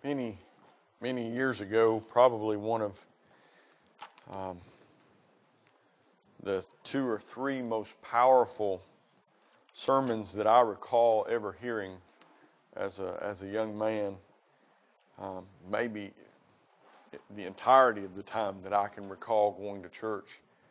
Many, many years ago, probably one of the 2 or 3 most powerful sermons that I recall ever hearing as a young man, maybe the entirety of the time that I can recall going to church.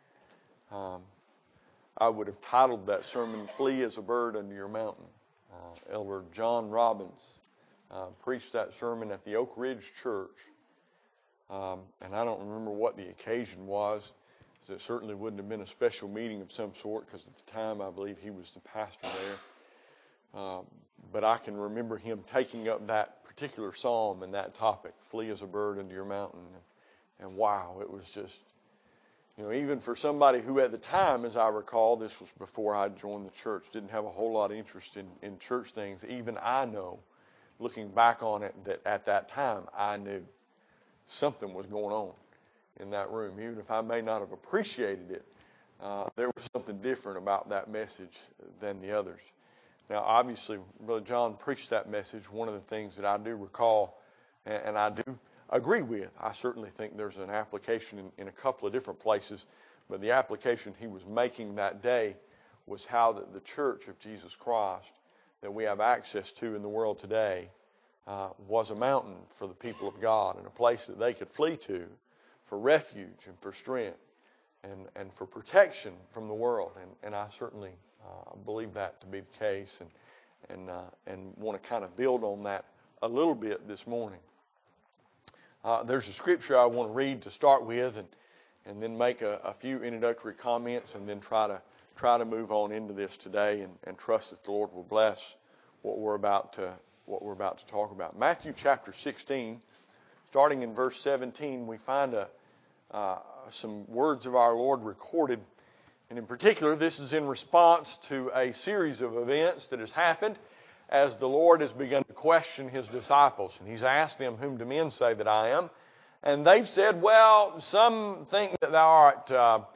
I would have titled that sermon, "Flee as a Bird Unto Your Mountain." Elder John Robbins preached that sermon at the Oak Ridge Church. And I don't remember what the occasion was. It certainly wouldn't have been a special meeting of some sort, because at the time I believe he was the pastor there. But I can remember him taking up that particular psalm and that topic, "Flee as a bird unto your mountain." And wow, it was just, even for somebody who at the time, as I recall, this was before I joined the church, didn't have a whole lot of interest in church things. Even I know, looking back on it, that at that time I knew something was going on in that room. Even if I may not have appreciated it, there was something different about that message than the others. Now, obviously, Brother John preached that message. One of the things that I do recall, and I do agree with, I certainly think there's an application in a couple of different places, but the application he was making that day was how the Church of Jesus Christ that we have access to in the world today was a mountain for the people of God, and a place that they could flee to for refuge and for strength and for protection from the world. And I certainly believe that to be the case, and want to kind of build on that a little bit this morning. There's a scripture I want to read to start with, and then make a few introductory comments, and then try to move on into this today, and trust that the Lord will bless what we're about to talk about. Matthew chapter 16, starting in verse 17, we find some words of our Lord recorded. And in particular, this is in response to a series of events that has happened as the Lord has begun to question His disciples. And He's asked them, "Whom do men say that I am?" And they've said, "Well, some think that thou art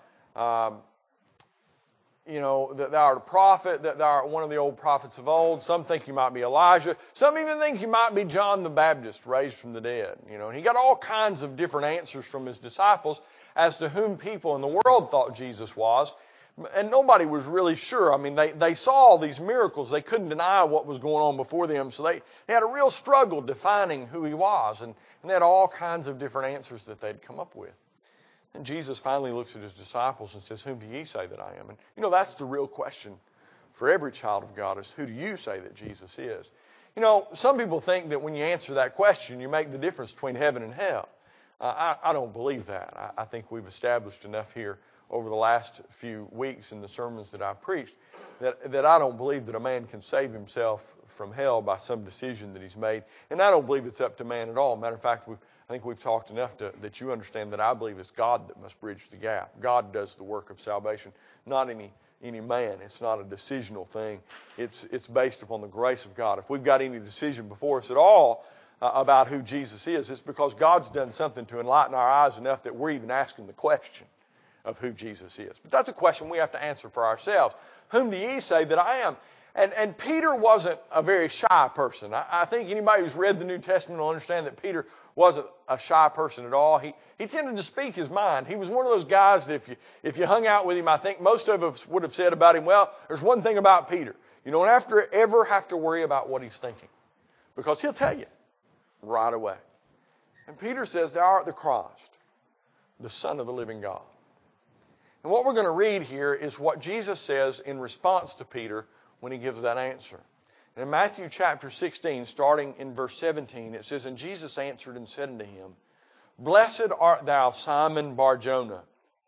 that thou art a prophet, that thou art one of the old prophets of old. Some think you might be Elijah. Some even think you might be John the Baptist raised from the dead." And he got all kinds of different answers from His disciples as to whom people in the world thought Jesus was. And nobody was really sure. I mean, they saw all these miracles. They couldn't deny what was going on before them. So they had a real struggle defining who He was. And they had all kinds of different answers that they'd come up with. And Jesus finally looks at His disciples and says, "Whom do ye say that I am?" And that's the real question for every child of God, is who do you say that Jesus is? Some people think that when you answer that question, you make the difference between heaven and hell. I don't believe that. I think we've established enough here over the last few weeks in the sermons that I've preached that I don't believe that a man can save himself from hell by some decision that he's made. And I don't believe it's up to man at all. Matter of fact, I think we've talked enough that you understand that I believe it's God that must bridge the gap. God does the work of salvation, not any man. It's not a decisional thing. It's based upon the grace of God. If we've got any decision before us at all about who Jesus is, it's because God's done something to enlighten our eyes enough that we're even asking the question of who Jesus is. But that's a question we have to answer for ourselves. Whom do ye say that I am? And Peter wasn't a very shy person. I think anybody who's read the New Testament will understand that Peter wasn't a shy person at all. He tended to speak his mind. He was one of those guys that if you hung out with him, I think most of us would have said about him, "Well, there's one thing about Peter. You don't ever have to worry about what he's thinking, because he'll tell you right away." And Peter says, "Thou art the Christ, the Son of the living God." And what we're going to read here is what Jesus says in response to Peter when He gives that answer. And in Matthew chapter 16, starting in verse 17, it says, "And Jesus answered and said unto him, Blessed art thou, Simon Bar-Jonah.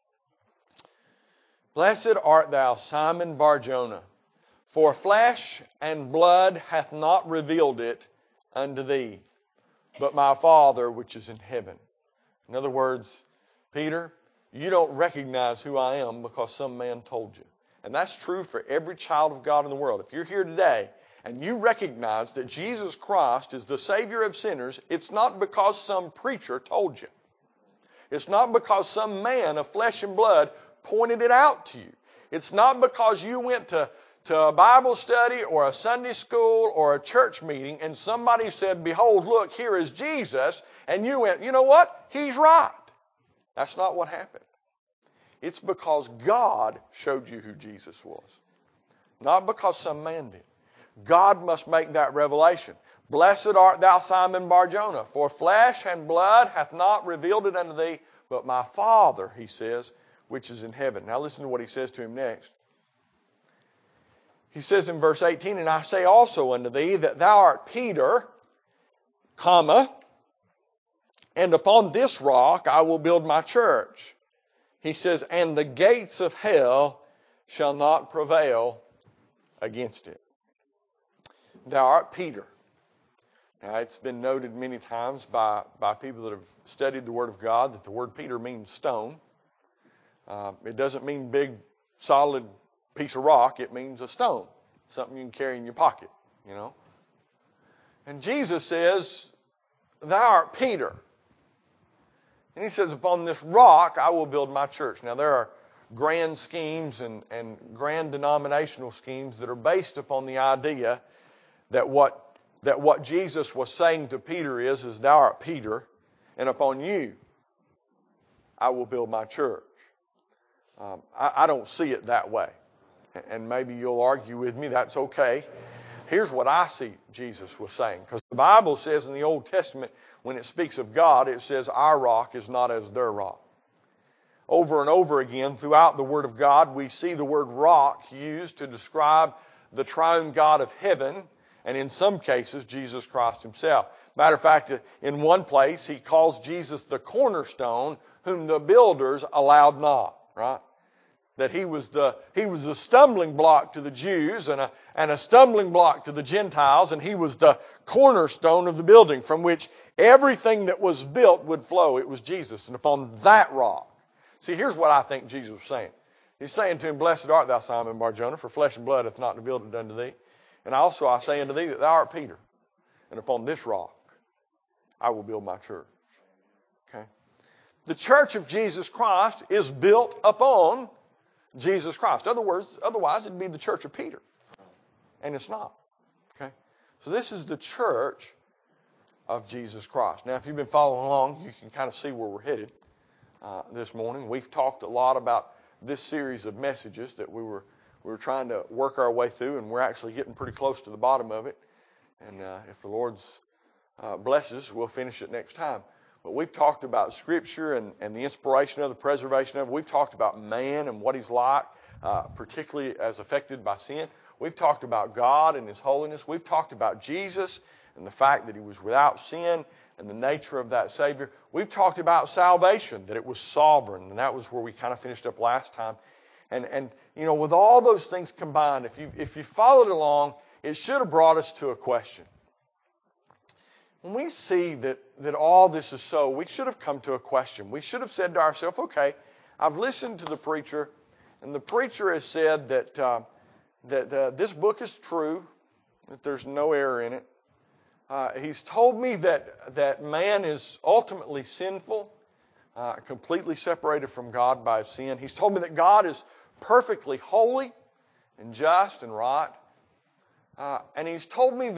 Blessed art thou, Simon Bar-Jonah, for flesh and blood hath not revealed it unto thee, but my Father which is in heaven." In other words, Peter, you don't recognize who I am because some man told you. And that's true for every child of God in the world. If you're here today and you recognize that Jesus Christ is the Savior of sinners, it's not because some preacher told you. It's not because some man of flesh and blood pointed it out to you. It's not because you went to to a Bible study or a Sunday school or a church meeting and somebody said, behold, look, here is Jesus, and you went, you know what? He's right. That's not what happened. It's because God showed you who Jesus was. Not because some man did. God must make that revelation. Blessed art thou, Simon Bar-Jonah, for flesh and blood hath not revealed it unto thee, but my Father, he says, which is in heaven. Now listen to what he says to him next. He says in verse 18, and I say also unto thee that thou art Peter, comma, and upon this rock I will build my church. He says, and the gates of hell shall not prevail against it. Thou art Peter. Now, it's been noted many times by people that have studied the Word of God that the word Peter means stone. It doesn't mean big, solid piece of rock. It means a stone, something you can carry in your pocket, you know. And Jesus says, thou art Peter. And he says, upon this rock I will build my church. Now, there are grand schemes and grand denominational schemes that are based upon the idea that what Jesus was saying to Peter is thou art Peter, and upon you I will build my church. I don't see it that way. And maybe you'll argue with me. That's okay. Here's what I see Jesus was saying. Because the Bible says in the Old Testament, when it speaks of God, it says our rock is not as their rock. Over and over again throughout the Word of God, we see the word rock used to describe the triune God of heaven, and in some cases, Jesus Christ himself. Matter of fact, in one place, he calls Jesus the cornerstone, whom the builders allowed not, right? That he was a stumbling block to the Jews and a stumbling block to the Gentiles, and he was the cornerstone of the building from which everything that was built would flow. It was Jesus, and upon that rock. See, here's what I think Jesus was saying. He's saying to him, blessed art thou, Simon Bar-Jonah, for flesh and blood hath not revealed it unto thee. And also I say unto thee that thou art Peter, and upon this rock I will build my church. Okay? The church of Jesus Christ is built upon Jesus Christ. Otherwise it'd be the church of Peter. And it's not. Okay? So this is the church of Jesus Christ. Now, if you've been following along, you can kind of see where we're headed this morning. We've talked a lot about this series of messages that we were trying to work our way through, and we're actually getting pretty close to the bottom of it. And if the Lord's blesses, we'll finish it next time. But we've talked about Scripture and the inspiration of the preservation of it. We've talked about man and what he's like, particularly as affected by sin. We've talked about God and his holiness. We've talked about Jesus and the fact that he was without sin and the nature of that Savior. We've talked about salvation, that it was sovereign, and that was where we kind of finished up last time. And you know, with all those things combined, if you followed along, it should have brought us to a question. When we see that all this is so, we should have come to a question. We should have said to ourselves, okay, I've listened to the preacher, and the preacher has said that this book is true, that there's no error in it. He's told me that man is ultimately sinful, completely separated from God by sin. He's told me that God is perfectly holy and just and right. And he's told me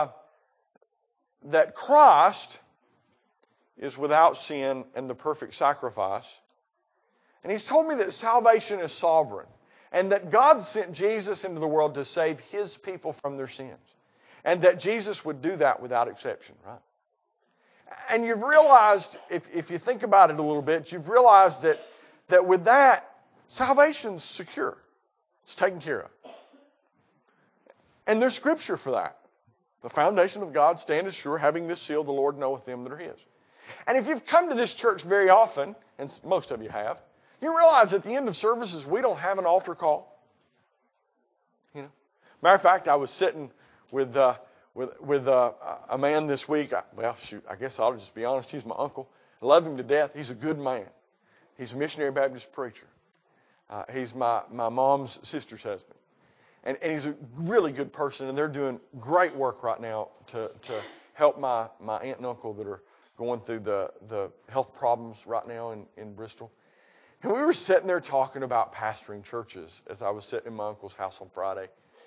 that Christ is without sin and the perfect sacrifice. And he's told me that salvation is sovereign and that God sent Jesus into the world to save his people from their sins. And that Jesus would do that without exception, right? And you've realized, if you think about it a little bit, you've realized that with that, salvation's secure. It's taken care of. And there's Scripture for that. The foundation of God standeth sure, having this seal, the Lord knoweth them that are his. And if you've come to this church very often, and most of you have, you realize at the end of services, we don't have an altar call. You know? Matter of fact, I was sitting with a man this week. I guess I'll just be honest. He's my uncle. I love him to death. He's a good man. He's a missionary Baptist preacher. He's my mom's sister's husband. And he's a really good person, and they're doing great work right now to help my aunt and uncle that are going through the health problems right now in Bristol. And we were sitting there talking about pastoring churches as I was sitting in my uncle's house on Friday.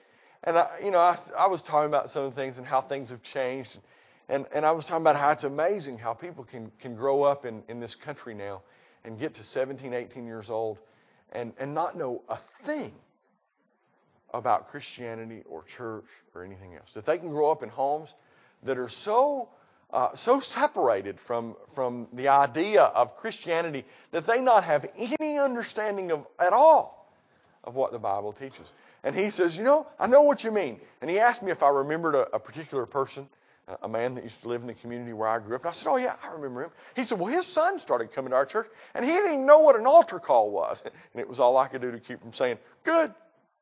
And I was talking about some of the things and how things have changed. And I was talking about how it's amazing how people can grow up in this country now and get to 17, 18 years old and not know a thing about Christianity or church or anything else. That they can grow up in homes that are so separated from the idea of Christianity that they not have any understanding at all of what the Bible teaches. And he says, I know what you mean. And he asked me if I remembered a particular person, a man that used to live in the community where I grew up. And I said, oh yeah, I remember him. He said, well, his son started coming to our church, and he didn't even know what an altar call was. And it was all I could do to keep from saying, good.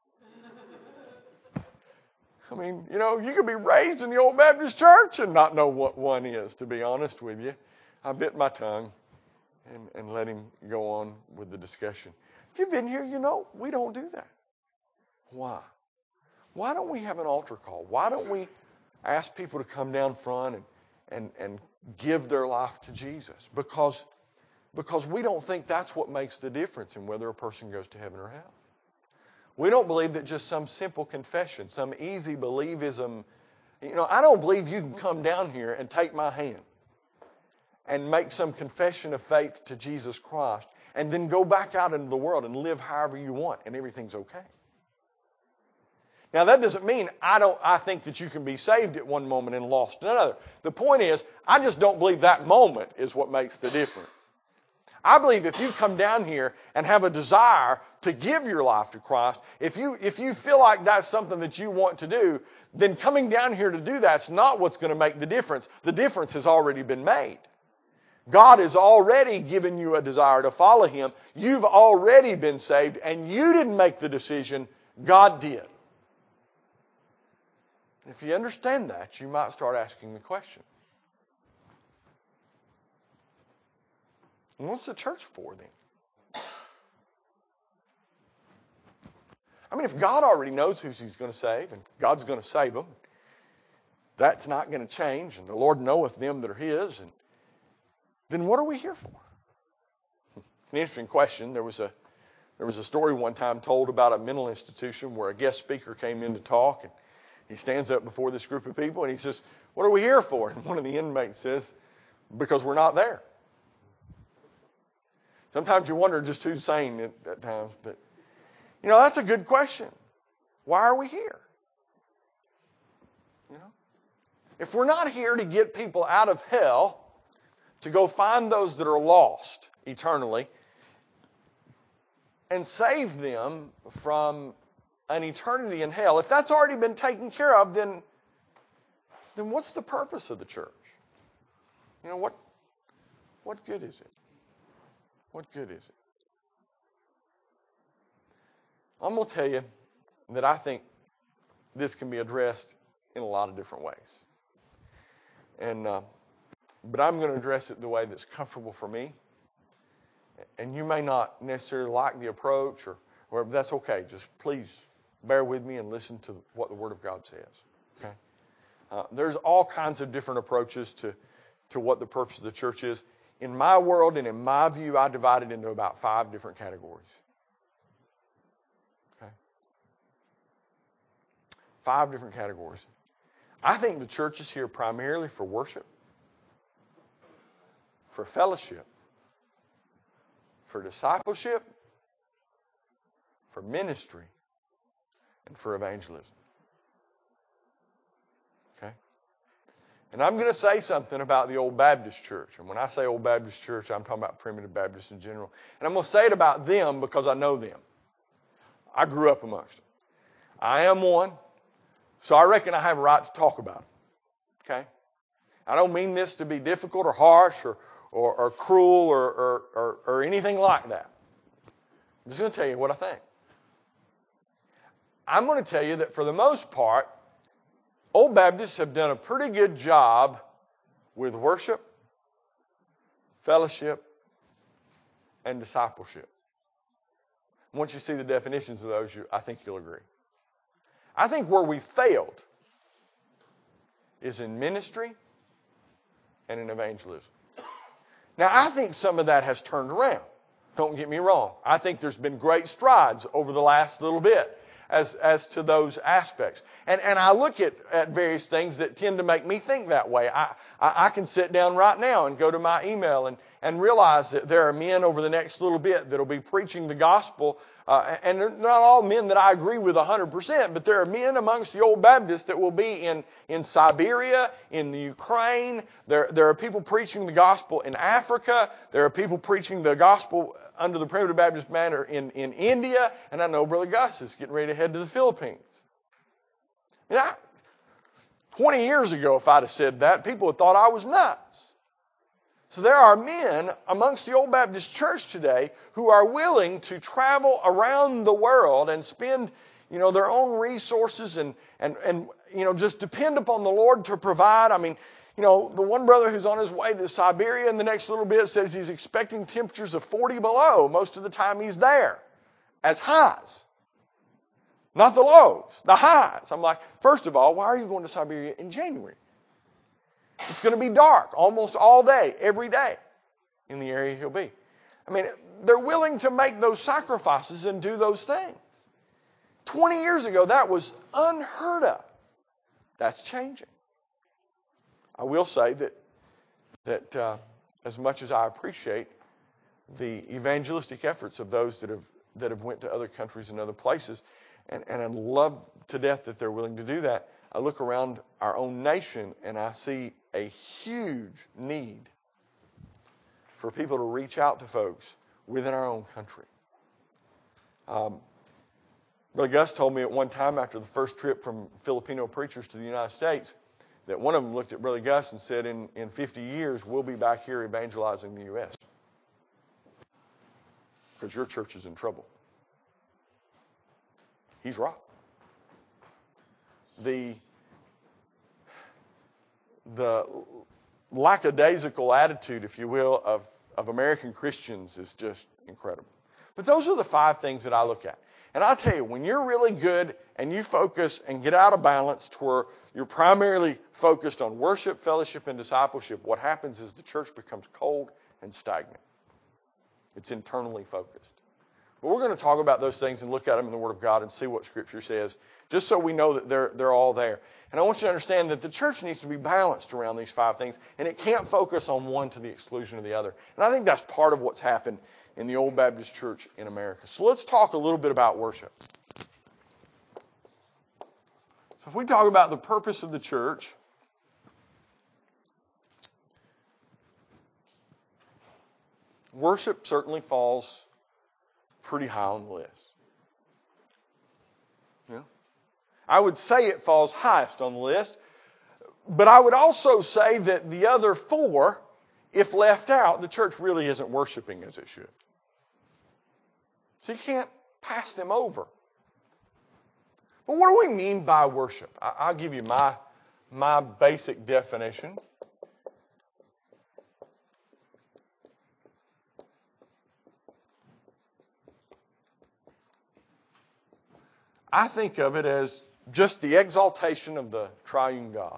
I mean, you could be raised in the old Baptist church and not know what one is, to be honest with you. I bit my tongue and let him go on with the discussion. If you've been here, we don't do that. Why? Why don't we have an altar call? Why don't we ask people to come down front and give their life to Jesus? Because we don't think that's what makes the difference in whether a person goes to heaven or hell. We don't believe that just some simple confession, some easy believism. I don't believe you can come down here and take my hand and make some confession of faith to Jesus Christ and then go back out into the world and live however you want and everything's okay. Now, that doesn't mean I think that you can be saved at one moment and lost at another. The point is, I just don't believe that moment is what makes the difference. I believe if you come down here and have a desire to give your life to Christ, if you feel like that's something that you want to do, then coming down here to do that's not what's going to make the difference. The difference has already been made. God has already given you a desire to follow Him. You've already been saved, and you didn't make the decision. God did. If you understand that, you might start asking the question, what's the church for then? I mean, if God already knows who He's going to save, and God's going to save them, that's not going to change, and the Lord knoweth them that are His, and then what are we here for? It's an interesting question. There was a story one time told about a mental institution where a guest speaker came in to talk, and he stands up before this group of people and he says, what are we here for? And one of the inmates says, because we're not there. Sometimes you wonder just who's saying it at times, but that's a good question. Why are we here? If we're not here to get people out of hell, to go find those that are lost eternally and save them from an eternity in hell, if that's already been taken care of, then what's the purpose of the church? What good is it? What good is it? I'm going to tell you that I think this can be addressed in a lot of different ways. But I'm going to address it the way that's comfortable for me. And you may not necessarily like the approach, or that's okay. Just please bear with me and listen to what the Word of God says. Okay? There's all kinds of different approaches to what the purpose of the church is. In my world and in my view, I divide it into about 5 different categories. Okay? 5 different categories. I think the church is here primarily for worship, for fellowship, for discipleship, for ministry, and for evangelism. Okay? And I'm going to say something about the old Baptist church. And when I say old Baptist church, I'm talking about primitive Baptists in general. And I'm going to say it about them because I know them. I grew up amongst them. I am one, so I reckon I have a right to talk about them. Okay? I don't mean this to be difficult or harsh or cruel or anything like that. I'm just going to tell you what I think. I'm going to tell you that for the most part, old Baptists have done a pretty good job with worship, fellowship, and discipleship. Once you see the definitions of those, I think you'll agree. I think where we failed is in ministry and in evangelism. Now, I think some of that has turned around. Don't get me wrong. I think there's been great strides over the last little bit. as to those aspects. And I look at various things that tend to make me think that way. I can sit down right now and go to my email and realize that there are men over the next little bit that will be preaching the gospel. And they're not all men that I agree with 100%, but there are men amongst the old Baptists that will be in Siberia, in the Ukraine. There are people preaching the gospel in Africa. There are people preaching the gospel under the Primitive Baptist manner in India. And I know Brother Gus is getting ready to head to the Philippines. 20 years ago, if I'd have said that, people would have thought I was nuts. So there are men amongst the Old Baptist Church today who are willing to travel around the world and spend, their own resources and just depend upon the Lord to provide. I mean, the one brother who's on his way to Siberia in the next little bit says he's expecting temperatures of 40 below most of the time he's there as highs. Not the lows, the highs. I'm like, first of all, why are you going to Siberia in January? It's going to be dark almost all day, every day, in the area he'll be. I mean, they're willing to make those sacrifices and do those things. 20 years ago, that was unheard of. That's changing. I will say that as much as I appreciate the evangelistic efforts of those that have went to other countries and other places, and I love to death that they're willing to do that, I look around our own nation and I see a huge need for people to reach out to folks within our own country. Brother Gus told me at one time after the first trip from Filipino preachers to the United States that one of them looked at Brother Gus and said, in 50 years, we'll be back here evangelizing the U.S. because your church is in trouble. He's right. The lackadaisical attitude, if you will, of American Christians is just incredible. But those are the 5 things that I look at. And I'll tell you, when you're really good and you focus and get out of balance to where you're primarily focused on worship, fellowship, and discipleship, what happens is the church becomes cold and stagnant. It's internally focused. But we're going to talk about those things and look at them in the Word of God and see what Scripture says, just so we know that they're all there. And I want you to understand that the church needs to be balanced around these 5 things, and it can't focus on one to the exclusion of the other. And I think that's part of what's happened in the Old Baptist Church in America. So let's talk a little bit about worship. So if we talk about the purpose of the church, worship certainly falls pretty high on the list. Yeah. I would say it falls highest on the list, but I would also say that the other 4, if left out, the church really isn't worshiping as it should. So you can't pass them over. But what do we mean by worship? I'll give you my basic definition. I think of it as just the exaltation of the triune God.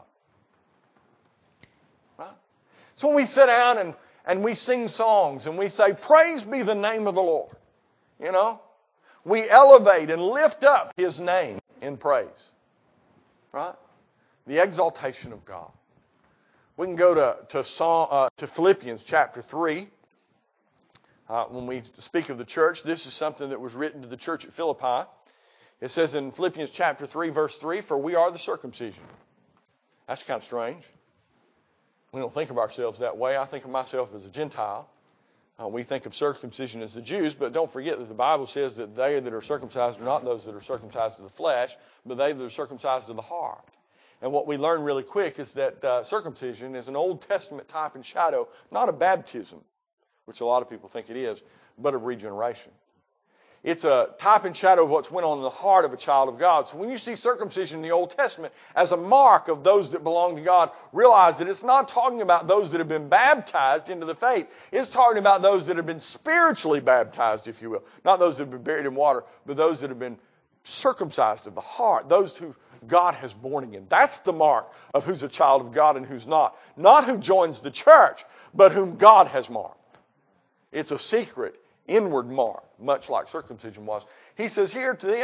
Right? So when we sit down and we sing songs and we say, praise be the name of the Lord, we elevate and lift up His name in praise. Right? The exaltation of God. We can go to Philippians chapter 3. When we speak of the church, this is something that was written to the church at Philippi. It says in Philippians chapter 3, verse 3, for we are the circumcision. That's kind of strange. We don't think of ourselves that way. I think of myself as a Gentile. We think of circumcision as the Jews, but don't forget that the Bible says that they that are circumcised are not those that are circumcised of the flesh, but they that are circumcised of the heart. And what we learn really quick is that circumcision is an Old Testament type and shadow, not of baptism, which a lot of people think it is, but of regeneration. It's a type and shadow of what's went on in the heart of a child of God. So when you see circumcision in the Old Testament as a mark of those that belong to God, realize that it's not talking about those that have been baptized into the faith. It's talking about those that have been spiritually baptized, if you will. Not those that have been buried in water, but those that have been circumcised of the heart. Those who God has born again. That's the mark of who's a child of God and who's not. Not who joins the church, but whom God has marked. It's a secret inward mark, much like circumcision was. He says here to them,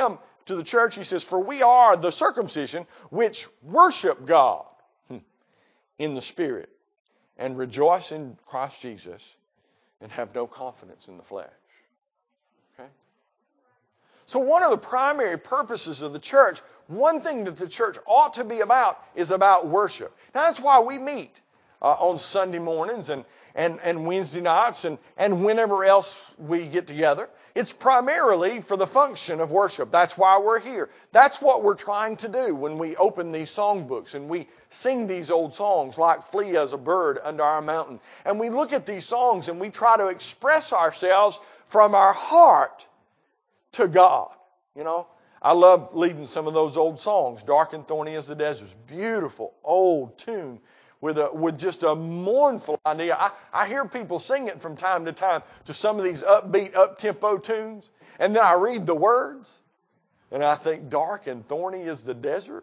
to the church, he says, for we are the circumcision which worship God in the Spirit and rejoice in Christ Jesus and have no confidence in the flesh. Okay? So one of the primary purposes of the church, one thing that the church ought to be about is about worship. Now that's why we meet on Sunday mornings and Wednesday nights and whenever else we get together. It's primarily for the function of worship. That's why we're here. That's what we're trying to do when we open these songbooks and we sing these old songs like Flee as a Bird Under Our Mountain. And we look at these songs and we try to express ourselves from our heart to God. You know, I love leading some of those old songs. Dark and Thorny as the Desert. Beautiful old tune with just a mournful idea. I hear people sing it from time to time to some of these upbeat, up-tempo tunes. And then I read the words and I think, dark and thorny is the desert.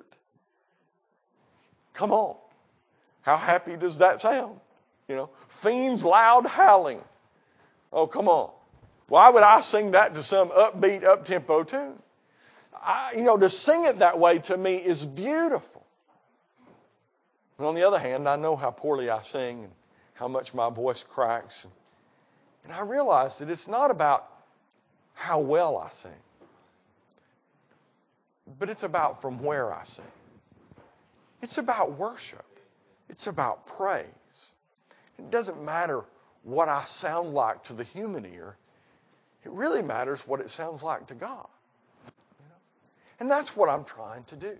Come on. How happy does that sound? You know, fiends loud howling. Oh, come on. Why would I sing that to some upbeat, up-tempo tune? To sing it that way to me is beautiful. And on the other hand, I know how poorly I sing and how much my voice cracks. And I realize that it's not about how well I sing, but it's about from where I sing. It's about worship. It's about praise. It doesn't matter what I sound like to the human ear. It really matters what it sounds like to God. And that's what I'm trying to do.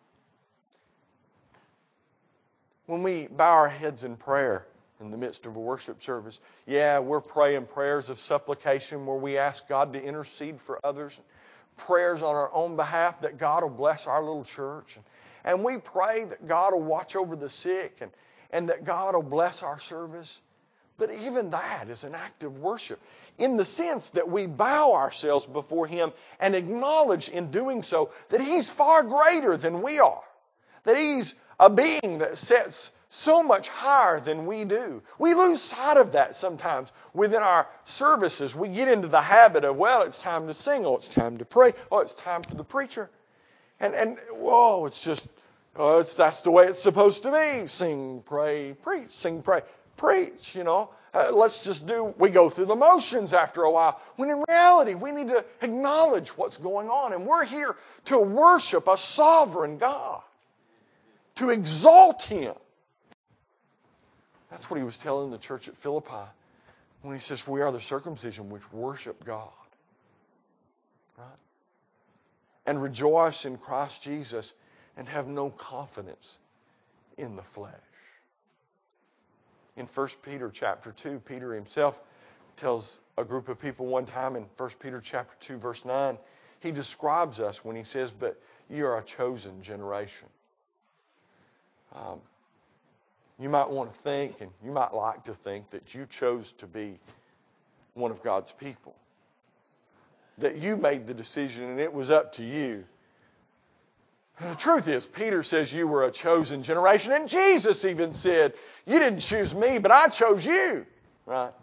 When we bow our heads in prayer in the midst of a worship service, we're praying prayers of supplication where we ask God to intercede for others, prayers on our own behalf that God will bless our little church. And we pray that God will watch over the sick and that God will bless our service. But even that is an act of worship in the sense that we bow ourselves before Him and acknowledge in doing so that He's far greater than we are, that He's a being that sets so much higher than we do. We lose sight of that sometimes within our services. We get into the habit of, it's time to sing. Oh, it's time to pray. Oh, it's time for the preacher. And that's the way it's supposed to be. Sing, pray, preach. Sing, pray, preach, we go through the motions after a while. When in reality, we need to acknowledge what's going on. And we're here to worship a sovereign God. To exalt Him. That's what He was telling the church at Philippi when He says, we are the circumcision which worship God. Right? And rejoice in Christ Jesus and have no confidence in the flesh. In 1 Peter chapter 2, Peter himself tells a group of people one time in 1 Peter chapter 2, verse 9, he describes us when he says, but you are a chosen generation. You might want to think, and you might like to think, that you chose to be one of God's people. That you made the decision and it was up to you. And the truth is, Peter says you were a chosen generation. And Jesus even said, you didn't choose me, but I chose you. Right?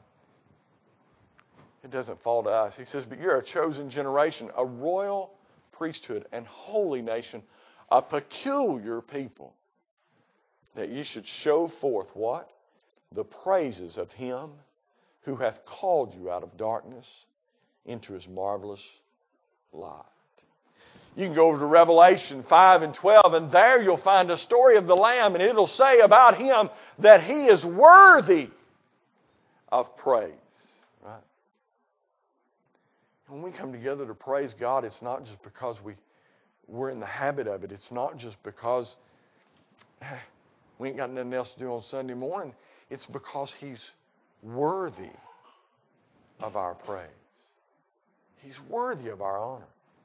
It doesn't fall to us. He says, but you're a chosen generation, a royal priesthood and holy nation, a peculiar people, that ye should show forth what? The praises of Him who hath called you out of darkness into His marvelous light. You can go over to Revelation 5 and 12, and there you'll find a story of the Lamb, and it'll say about Him that He is worthy of praise. Right? When we come together to praise God, it's not just because we're in the habit of it. It's not just because we ain't got nothing else to do on Sunday morning. It's because He's worthy of our praise. He's worthy of our honor.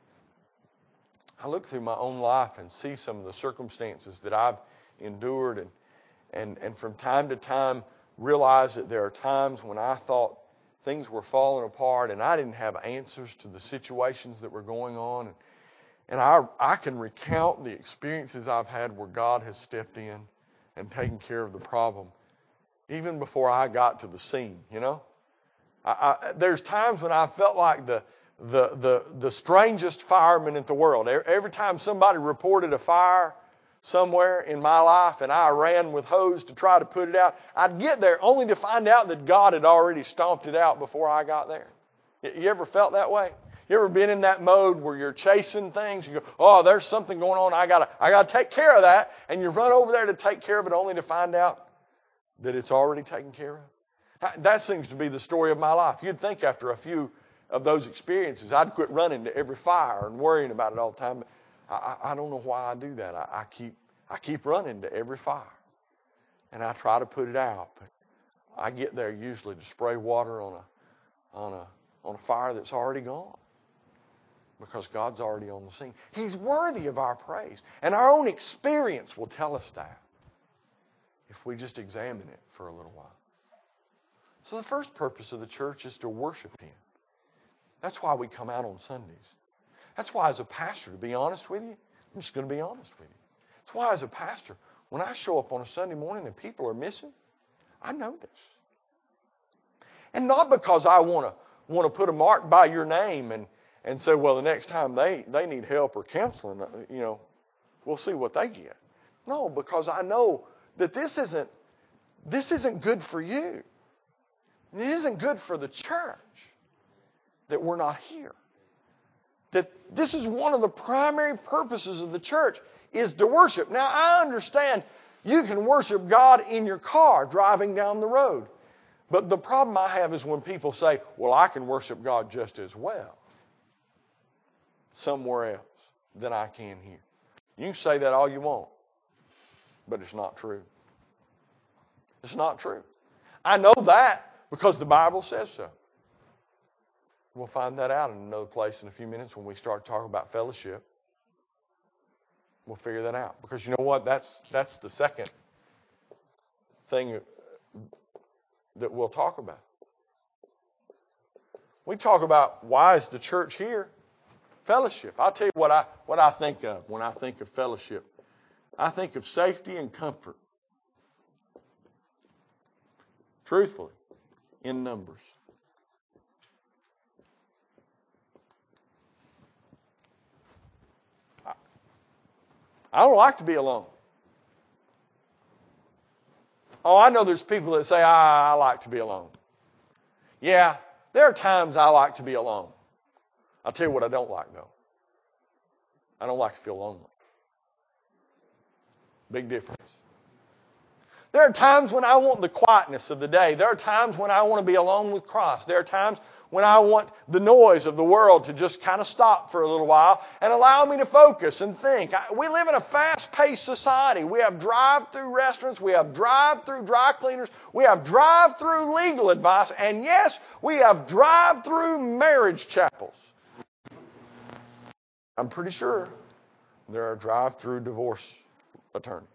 I look through my own life and see some of the circumstances that I've endured and from time to time realize that there are times when I thought things were falling apart and I didn't have answers to the situations that were going on. And I can recount the experiences I've had where God has stepped in and taken care of the problem even before I got to the scene, There's times when I felt like the the strangest fireman in the world. Every time somebody reported a fire somewhere in my life and I ran with hose to try to put it out, I'd get there only to find out that God had already stomped it out before I got there. You ever felt that way? You ever been in that mode where you're chasing things? You go, oh, there's something going on. I gotta take care of that. And you run over there to take care of it only to find out that it's already taken care of. That seems to be the story of my life. You'd think after a few of those experiences, I'd quit running to every fire and worrying about it all the time. But I don't know why I do that. I keep running to every fire. And I try to put it out. But I get there usually to spray water on a fire that's already gone. Because God's already on the scene. He's worthy of our praise. And our own experience will tell us that if we just examine it for a little while. So the first purpose of the church is to worship Him. That's why we come out on Sundays. That's why as a pastor, to be honest with you, I'm just going to be honest with you. That's why as a pastor, when I show up on a Sunday morning and people are missing, I notice. And not because I want to put a mark by your name and say, well, the next time they need help or counseling, we'll see what they get. No, because I know that this isn't good for you. It isn't good for the church that we're not here. That this is one of the primary purposes of the church is to worship. Now, I understand you can worship God in your car driving down the road. But the problem I have is when people say, well, I can worship God just as well somewhere else than I can here. You can say that all you want, but it's not true. It's not true. I know that because the Bible says so. We'll find that out in another place in a few minutes when we start talking about fellowship. We'll figure that out. Because you know what? That's the second thing that we'll talk about. We talk about why is the church here? Fellowship. I'll tell you what I think of when I think of fellowship. I think of safety and comfort. Truthfully, in numbers. I don't like to be alone. Oh, I know there's people that say, I like to be alone. Yeah, there are times I like to be alone. I'll tell you what I don't like, though. I don't like to feel lonely. Big difference. There are times when I want the quietness of the day. There are times when I want to be alone with Christ. There are times when I want the noise of the world to just kind of stop for a little while and allow me to focus and think. We live in a fast-paced society. We have drive-through restaurants. We have drive-through dry cleaners. We have drive-through legal advice. And yes, we have drive-through marriage chapels. I'm pretty sure there are drive-through divorce attorneys.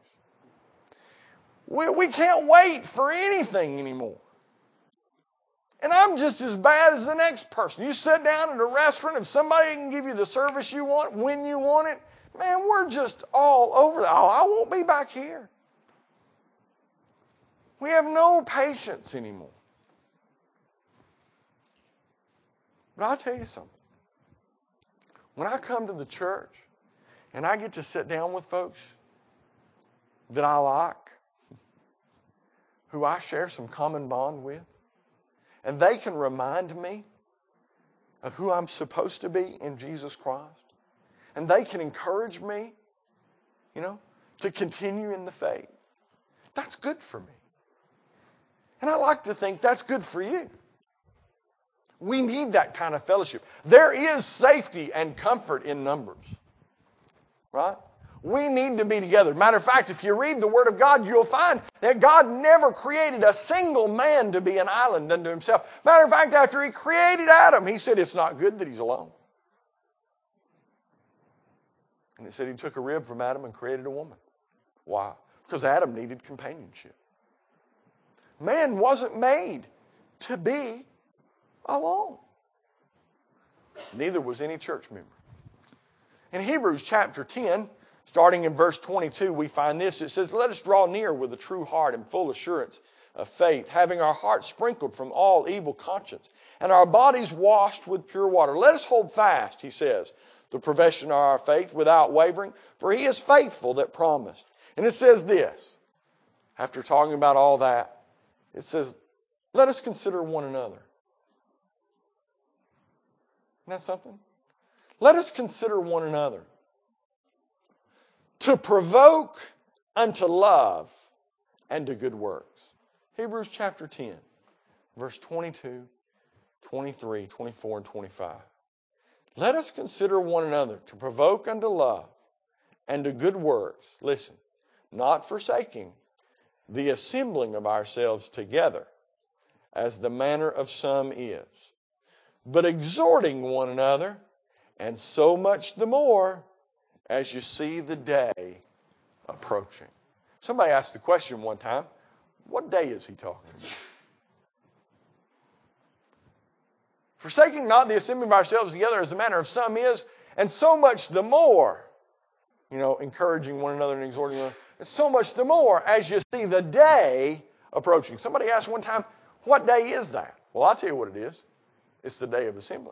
We can't wait for anything anymore. And I'm just as bad as the next person. You sit down at a restaurant, if somebody can give you the service you want when you want it, man, we're just all over that. Oh, I won't be back here. We have no patience anymore. But I'll tell you something. When I come to the church and I get to sit down with folks that I like, who I share some common bond with, and they can remind me of who I'm supposed to be in Jesus Christ, and they can encourage me, to continue in the faith, that's good for me. And I like to think that's good for you. We need that kind of fellowship. There is safety and comfort in numbers. Right? We need to be together. Matter of fact, if you read the Word of God, you'll find that God never created a single man to be an island unto himself. Matter of fact, after He created Adam, He said it's not good that he's alone. And He said He took a rib from Adam and created a woman. Why? Because Adam needed companionship. Man wasn't made to be alone. Neither was any church member. In Hebrews chapter 10, starting in verse 22, we find this. It says, let us draw near with a true heart and full assurance of faith, having our hearts sprinkled from all evil conscience, and our bodies washed with pure water. Let us hold fast, he says, the profession of our faith without wavering, for he is faithful that promised. And it says this, after talking about all that, it says, let us consider one another. Isn't that something? Let us consider one another to provoke unto love and to good works. Hebrews chapter 10, verse 22, 23, 24, and 25. Let us consider one another to provoke unto love and to good works. Listen, not forsaking the assembling of ourselves together, as the manner of some is, but exhorting one another, and so much the more as you see the day approaching. Somebody asked the question one time, what day is he talking about? Forsaking not the assembling of ourselves together as the manner of some is, and so much the more, encouraging one another and exhorting one another, and so much the more as you see the day approaching. Somebody asked one time, what day is that? Well, I'll tell you what it is. It's the day of assembling.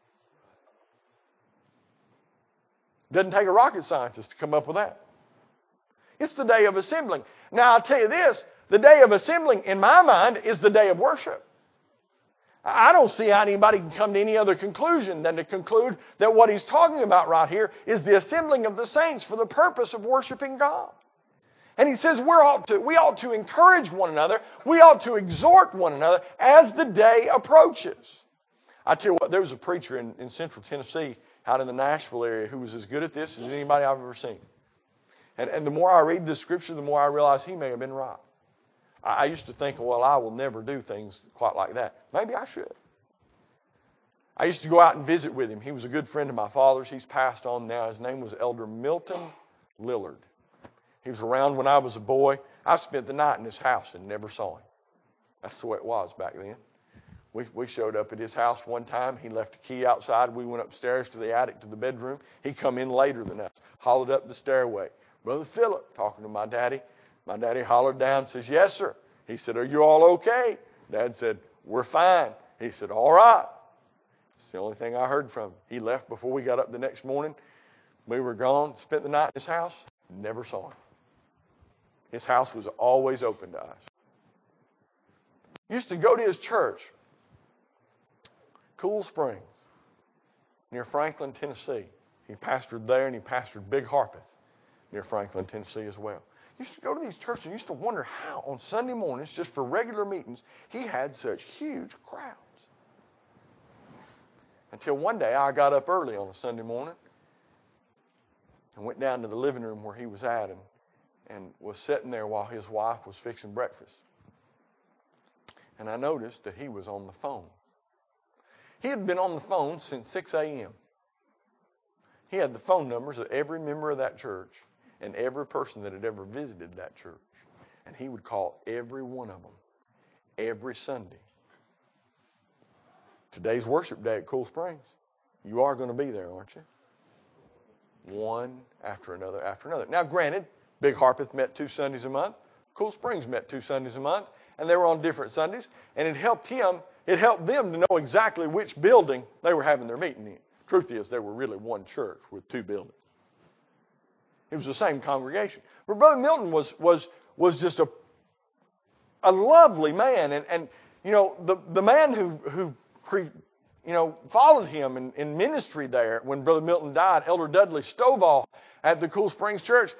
Doesn't take a rocket scientist to come up with that. It's the day of assembling. Now, I'll tell you this, the day of assembling, in my mind, is the day of worship. I don't see how anybody can come to any other conclusion than to conclude that what he's talking about right here is the assembling of the saints for the purpose of worshiping God. And he says we ought to encourage one another, we ought to exhort one another as the day approaches. I tell you what, there was a preacher in central Tennessee out in the Nashville area who was as good at this as anybody I've ever seen. And the more I read this scripture, the more I realize he may have been right. I used to think, well, I will never do things quite like that. Maybe I should. I used to go out and visit with him. He was a good friend of my father's. He's passed on now. His name was Elder Milton Lillard. He was around when I was a boy. I spent the night in his house and never saw him. That's the way it was back then. We showed up at his house one time. He left a key outside. We went upstairs to the attic to the bedroom. He come in later than us, hollered up the stairway. Brother Philip, talking to my daddy. My daddy hollered down and says, yes, sir. He said, are you all okay? Dad said, we're fine. He said, all right. It's the only thing I heard from him. He left before we got up the next morning. We were gone, spent the night in his house, never saw him. His house was always open to us. Used to go to his church, Cool Springs, near Franklin, Tennessee. He pastored there and he pastored Big Harpeth, near Franklin, Tennessee as well. Used to go to these churches and used to wonder how on Sunday mornings, just for regular meetings, he had such huge crowds. Until one day I got up early on a Sunday morning and went down to the living room where he was at and was sitting there while his wife was fixing breakfast. And I noticed that he was on the phone. He had been on the phone since 6 a.m. He had the phone numbers of every member of that church and every person that had ever visited that church. And he would call every one of them every Sunday. Today's worship day at Cool Springs. You are going to be there, aren't you? One after another after another. Now, granted, Big Harpeth met 2 Sundays a month. Cool Springs met 2 Sundays a month. And they were on different Sundays. And it helped them to know exactly which building they were having their meeting in. Truth is, they were really one church with 2 buildings. It was the same congregation. But Brother Milton was just a lovely man. And the man who followed him in ministry there when Brother Milton died, Elder Dudley Stovall at the Cool Springs Church,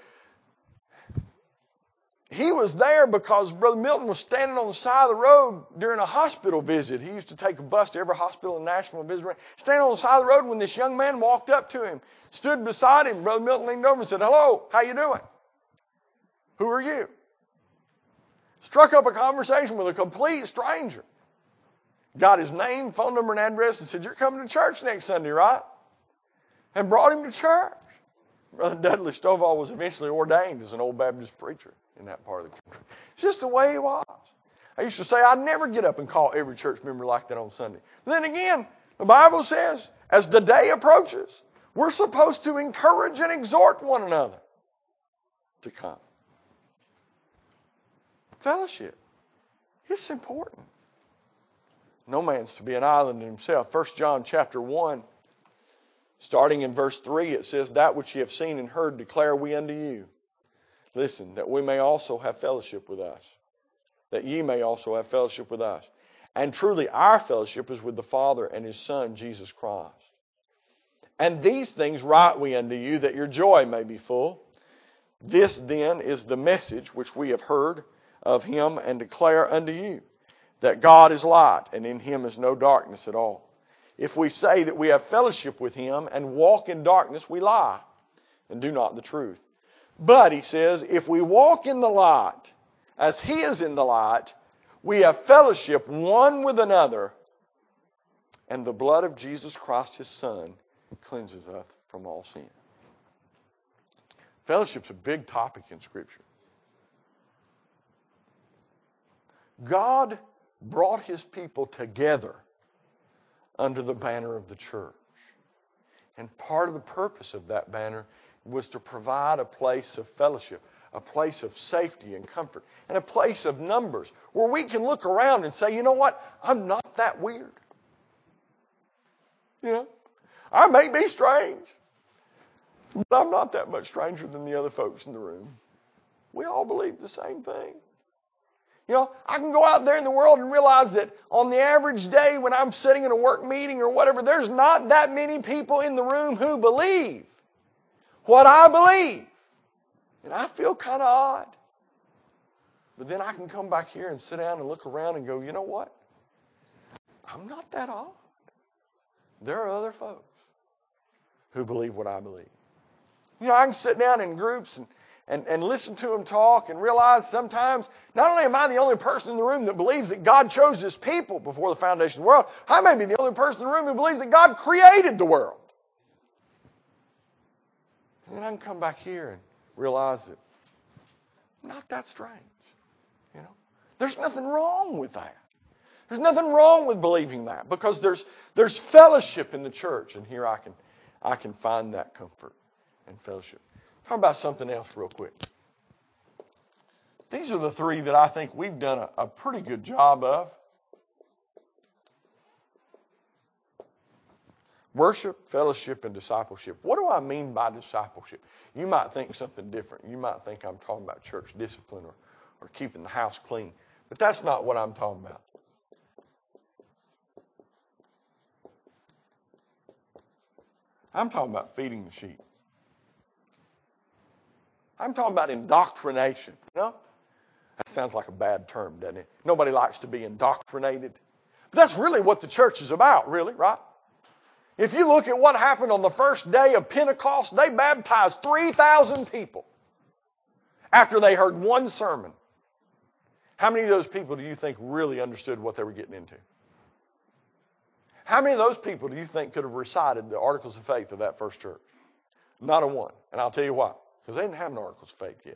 he was there because Brother Milton was standing on the side of the road during a hospital visit. He used to take a bus to every hospital in Nashville and visit. Standing on the side of the road when this young man walked up to him, stood beside him. Brother Milton leaned over and said, hello, how you doing? Who are you? Struck up a conversation with a complete stranger. Got his name, phone number, and address and said, you're coming to church next Sunday, right? And brought him to church. Brother Dudley Stovall was eventually ordained as an old Baptist preacher in that part of the country. It's just the way he was. I used to say I'd never get up and call every church member like that on Sunday. Then again, the Bible says, as the day approaches, we're supposed to encourage and exhort one another to come. Fellowship. It's important. No man's to be an island in himself. 1 John chapter 1, starting in verse 3, it says, "That which ye have seen and heard declare we unto you. Listen, that we may also have fellowship with us. That ye may also have fellowship with us. And truly our fellowship is with the Father and His Son, Jesus Christ. And these things write we unto you, that your joy may be full. This then is the message which we have heard of Him and declare unto you, that God is light, and in Him is no darkness at all. If we say that we have fellowship with Him and walk in darkness, we lie, and do not the truth. But," he says, "if we walk in the light, as He is in the light, we have fellowship one with another, and the blood of Jesus Christ, His Son, cleanses us from all sin." Fellowship's a big topic in Scripture. God brought His people together under the banner of the church. And part of the purpose of that banner was to provide a place of fellowship, a place of safety and comfort, and a place of numbers where we can look around and say, you know what, I'm not that weird. You know, I may be strange, but I'm not that much stranger than the other folks in the room. We all believe the same thing. You know, I can go out there in the world and realize that on the average day when I'm sitting in a work meeting or whatever, there's not that many people in the room who believe what I believe. And I feel kind of odd. But then I can come back here and sit down and look around and go, you know what? I'm not that odd. There are other folks who believe what I believe. You know, I can sit down in groups and listen to them talk and realize sometimes not only am I the only person in the room that believes that God chose His people before the foundation of the world, I may be the only person in the room who believes that God created the world. And then I can come back here and realize that I'm not that strange. You know, there's nothing wrong with that. There's nothing wrong with believing that because there's fellowship in the church, and here I can find that comfort and fellowship. How about something else real quick? These are the three that I think we've done a pretty good job of. Worship, fellowship, and discipleship. What do I mean by discipleship? You might think something different. You might think I'm talking about church discipline or keeping the house clean. But that's not what I'm talking about. I'm talking about feeding the sheep. I'm talking about indoctrination. You know? That sounds like a bad term, doesn't it? Nobody likes to be indoctrinated. But that's really what the church is about, really, right? If you look at what happened on the first day of Pentecost, they baptized 3,000 people after they heard one sermon. How many of those people do you think really understood what they were getting into? How many of those people do you think could have recited the articles of faith of that first church? Not a one. And I'll tell you why. Because they didn't have an articles of faith yet.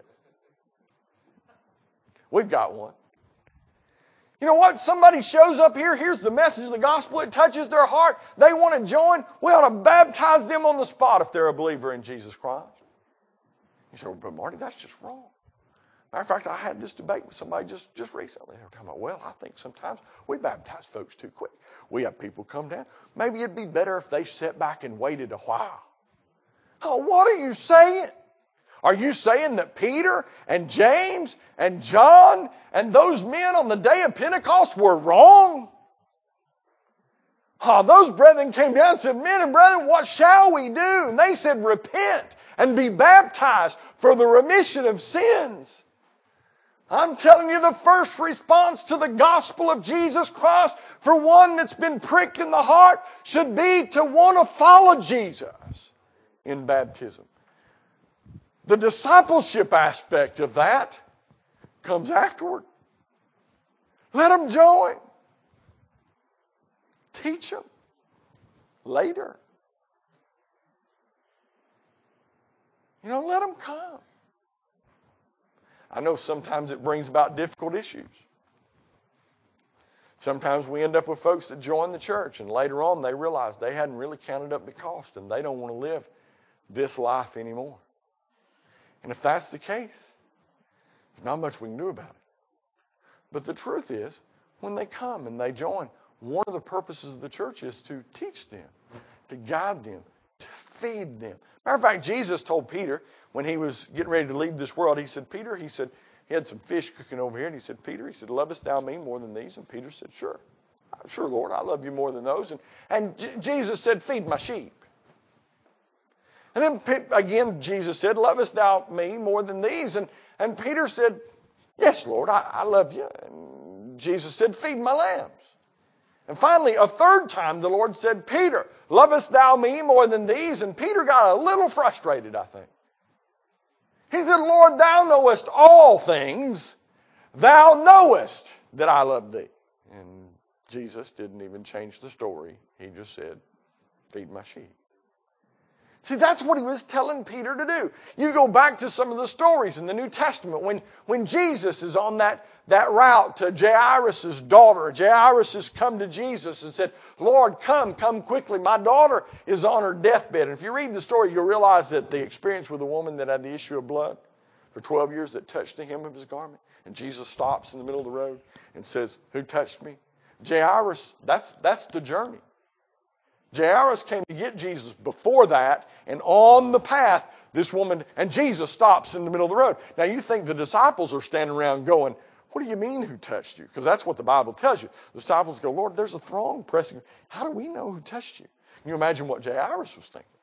We've got one. You know what? Somebody shows up here, here's the message of the gospel, it touches their heart, they want to join, we ought to baptize them on the spot if they're a believer in Jesus Christ. You say, well, but Marty, that's just wrong. Matter of fact, I had this debate with somebody just recently. They were talking about, well, I think sometimes we baptize folks too quick. We have people come down. Maybe it'd be better if they sat back and waited a while. Oh, what are you saying? Are you saying that Peter and James and John and those men on the day of Pentecost were wrong? Oh, those brethren came down and said, men and brethren, what shall we do? And they said, repent and be baptized for the remission of sins. I'm telling you, the first response to the gospel of Jesus Christ for one that's been pricked in the heart should be to want to follow Jesus in baptism. The discipleship aspect of that comes afterward. Let them join. Teach them later. You know, let them come. I know sometimes it brings about difficult issues. Sometimes we end up with folks that join the church and later on they realize they hadn't really counted up the cost and they don't want to live this life anymore. And if that's the case, there's not much we can do about it. But the truth is, when they come and they join, one of the purposes of the church is to teach them, to guide them, to feed them. Matter of fact, Jesus told Peter when he was getting ready to leave this world, he said, Peter, he said, he had some fish cooking over here, and he said, Peter, he said, lovest thou me more than these? And Peter said, sure. Sure, Lord, I love you more than those. And Jesus said, feed my sheep. And then again, Jesus said, lovest thou me more than these? And Peter said, yes, Lord, I love you. And Jesus said, feed my lambs. And finally, a third time, the Lord said, Peter, lovest thou me more than these? And Peter got a little frustrated, I think. He said, Lord, thou knowest all things. Thou knowest that I love thee. And Jesus didn't even change the story. He just said, feed my sheep. See, that's what he was telling Peter to do. You go back to some of the stories in the New Testament when Jesus is on that route to Jairus' daughter. Jairus has come to Jesus and said, Lord, come quickly. My daughter is on her deathbed. And if you read the story, you'll realize that the experience with the woman that had the issue of blood for 12 years that touched the hem of his garment. And Jesus stops in the middle of the road and says, who touched me? Jairus, that's the journey. Jairus came to get Jesus before that, and on the path, this woman, and Jesus stops in the middle of the road. Now you think the disciples are standing around going, what do you mean who touched you? Because that's what the Bible tells you. The disciples go, Lord, there's a throng pressing. How do we know who touched you? Can you imagine what Jairus was thinking?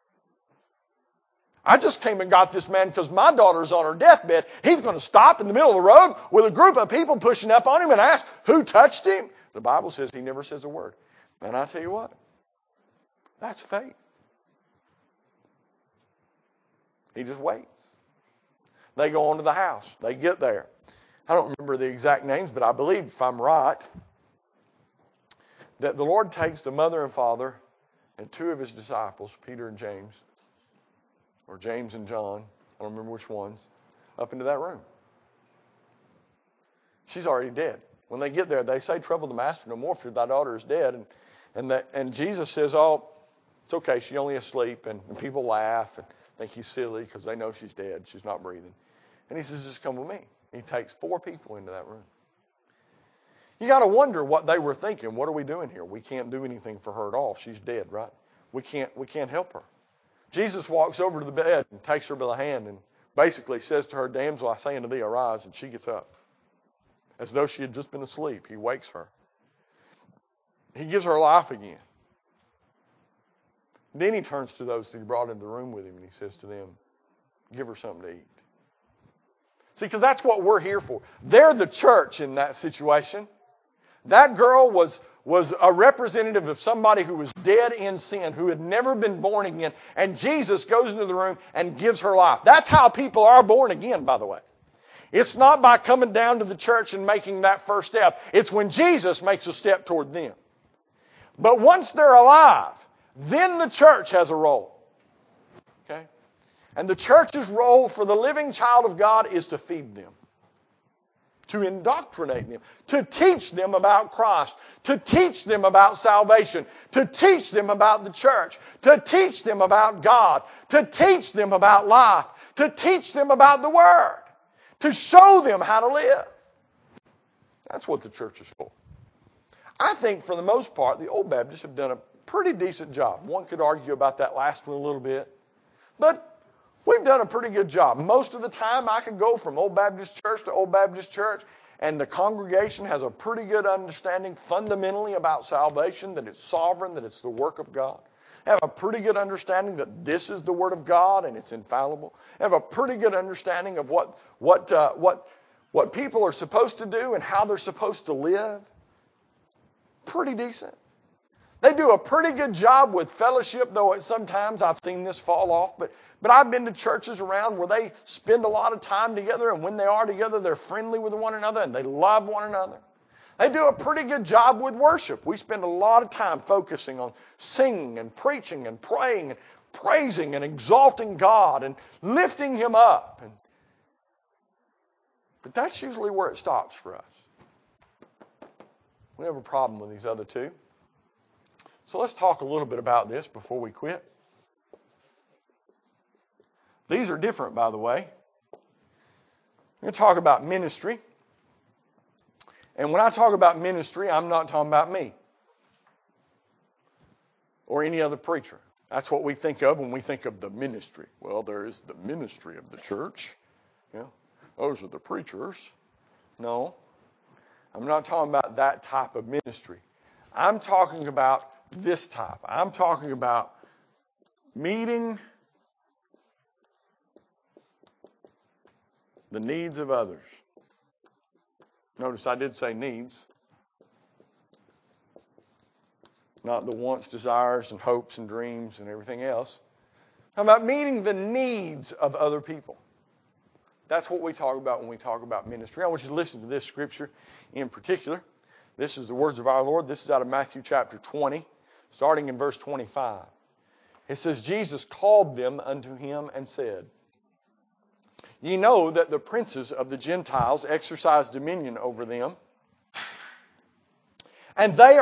I just came and got this man because my daughter's on her deathbed. He's going to stop in the middle of the road with a group of people pushing up on him and ask, who touched him? The Bible says he never says a word. And I tell you what, that's faith. He just waits. They go on to the house. They get there. I don't remember the exact names, but I believe, if I'm right, that the Lord takes the mother and father and two of his disciples, Peter and James, or James and John, I don't remember which ones, up into that room. She's already dead. When they get there, they say, trouble the master no more, for thy daughter is dead. And Jesus says, oh, it's okay, she's only asleep. And people laugh and think he's silly because they know she's dead. She's not breathing. And he says, just come with me. He takes 4 people into that room. You got to wonder what they were thinking. What are we doing here? We can't do anything for her at all. She's dead, right? We can't help her. Jesus walks over to the bed and takes her by the hand and basically says to her, damsel, I say unto thee, arise. And she gets up. As though she had just been asleep. He wakes her. He gives her life again. Then he turns to those that he brought into the room with him and he says to them, give her something to eat. See, because that's what we're here for. They're the church in that situation. That girl was a representative of somebody who was dead in sin, who had never been born again. And Jesus goes into the room and gives her life. That's how people are born again, by the way. It's not by coming down to the church and making that first step. It's when Jesus makes a step toward them. But once they're alive, then the church has a role. Okay? And the church's role for the living child of God is to feed them, to indoctrinate them, to teach them about Christ, to teach them about salvation, to teach them about the church, to teach them about God, to teach them about life, to teach them about the Word, to show them how to live. That's what the church is for. I think for the most part, the Old Baptists have done a pretty decent job. One could argue about that last one a little bit. But we've done a pretty good job. Most of the time I could go from Old Baptist church to Old Baptist church, and the congregation has a pretty good understanding fundamentally about salvation, that it's sovereign, that it's the work of God. Have a pretty good understanding that this is the Word of God and it's infallible. Have a pretty good understanding of what people are supposed to do and how they're supposed to live. Pretty decent. They do a pretty good job with fellowship, though sometimes I've seen this fall off. But I've been to churches around where they spend a lot of time together, and when they are together, they're friendly with one another and they love one another. They do a pretty good job with worship. We spend a lot of time focusing on singing and preaching and praying and praising and exalting God and lifting Him up. But that's usually where it stops for us. We have a problem with these other two. So let's talk a little bit about this before we quit. These are different, by the way. We're going to talk about ministry. And when I talk about ministry, I'm not talking about me or any other preacher. That's what we think of when we think of the ministry. Well, there is the ministry of the church. Yeah, those are the preachers. No, I'm not talking about that type of ministry. I'm talking about this type. I'm talking about meeting the needs of others. Notice I did say needs. Not the wants, desires, and hopes and dreams and everything else. How about meeting the needs of other people? That's what we talk about when we talk about ministry. I want you to listen to this scripture in particular. This is the words of our Lord. This is out of Matthew chapter 20, starting in verse 25. It says, Jesus called them unto him and said, Ye know that the princes of the Gentiles exercise dominion over them, and they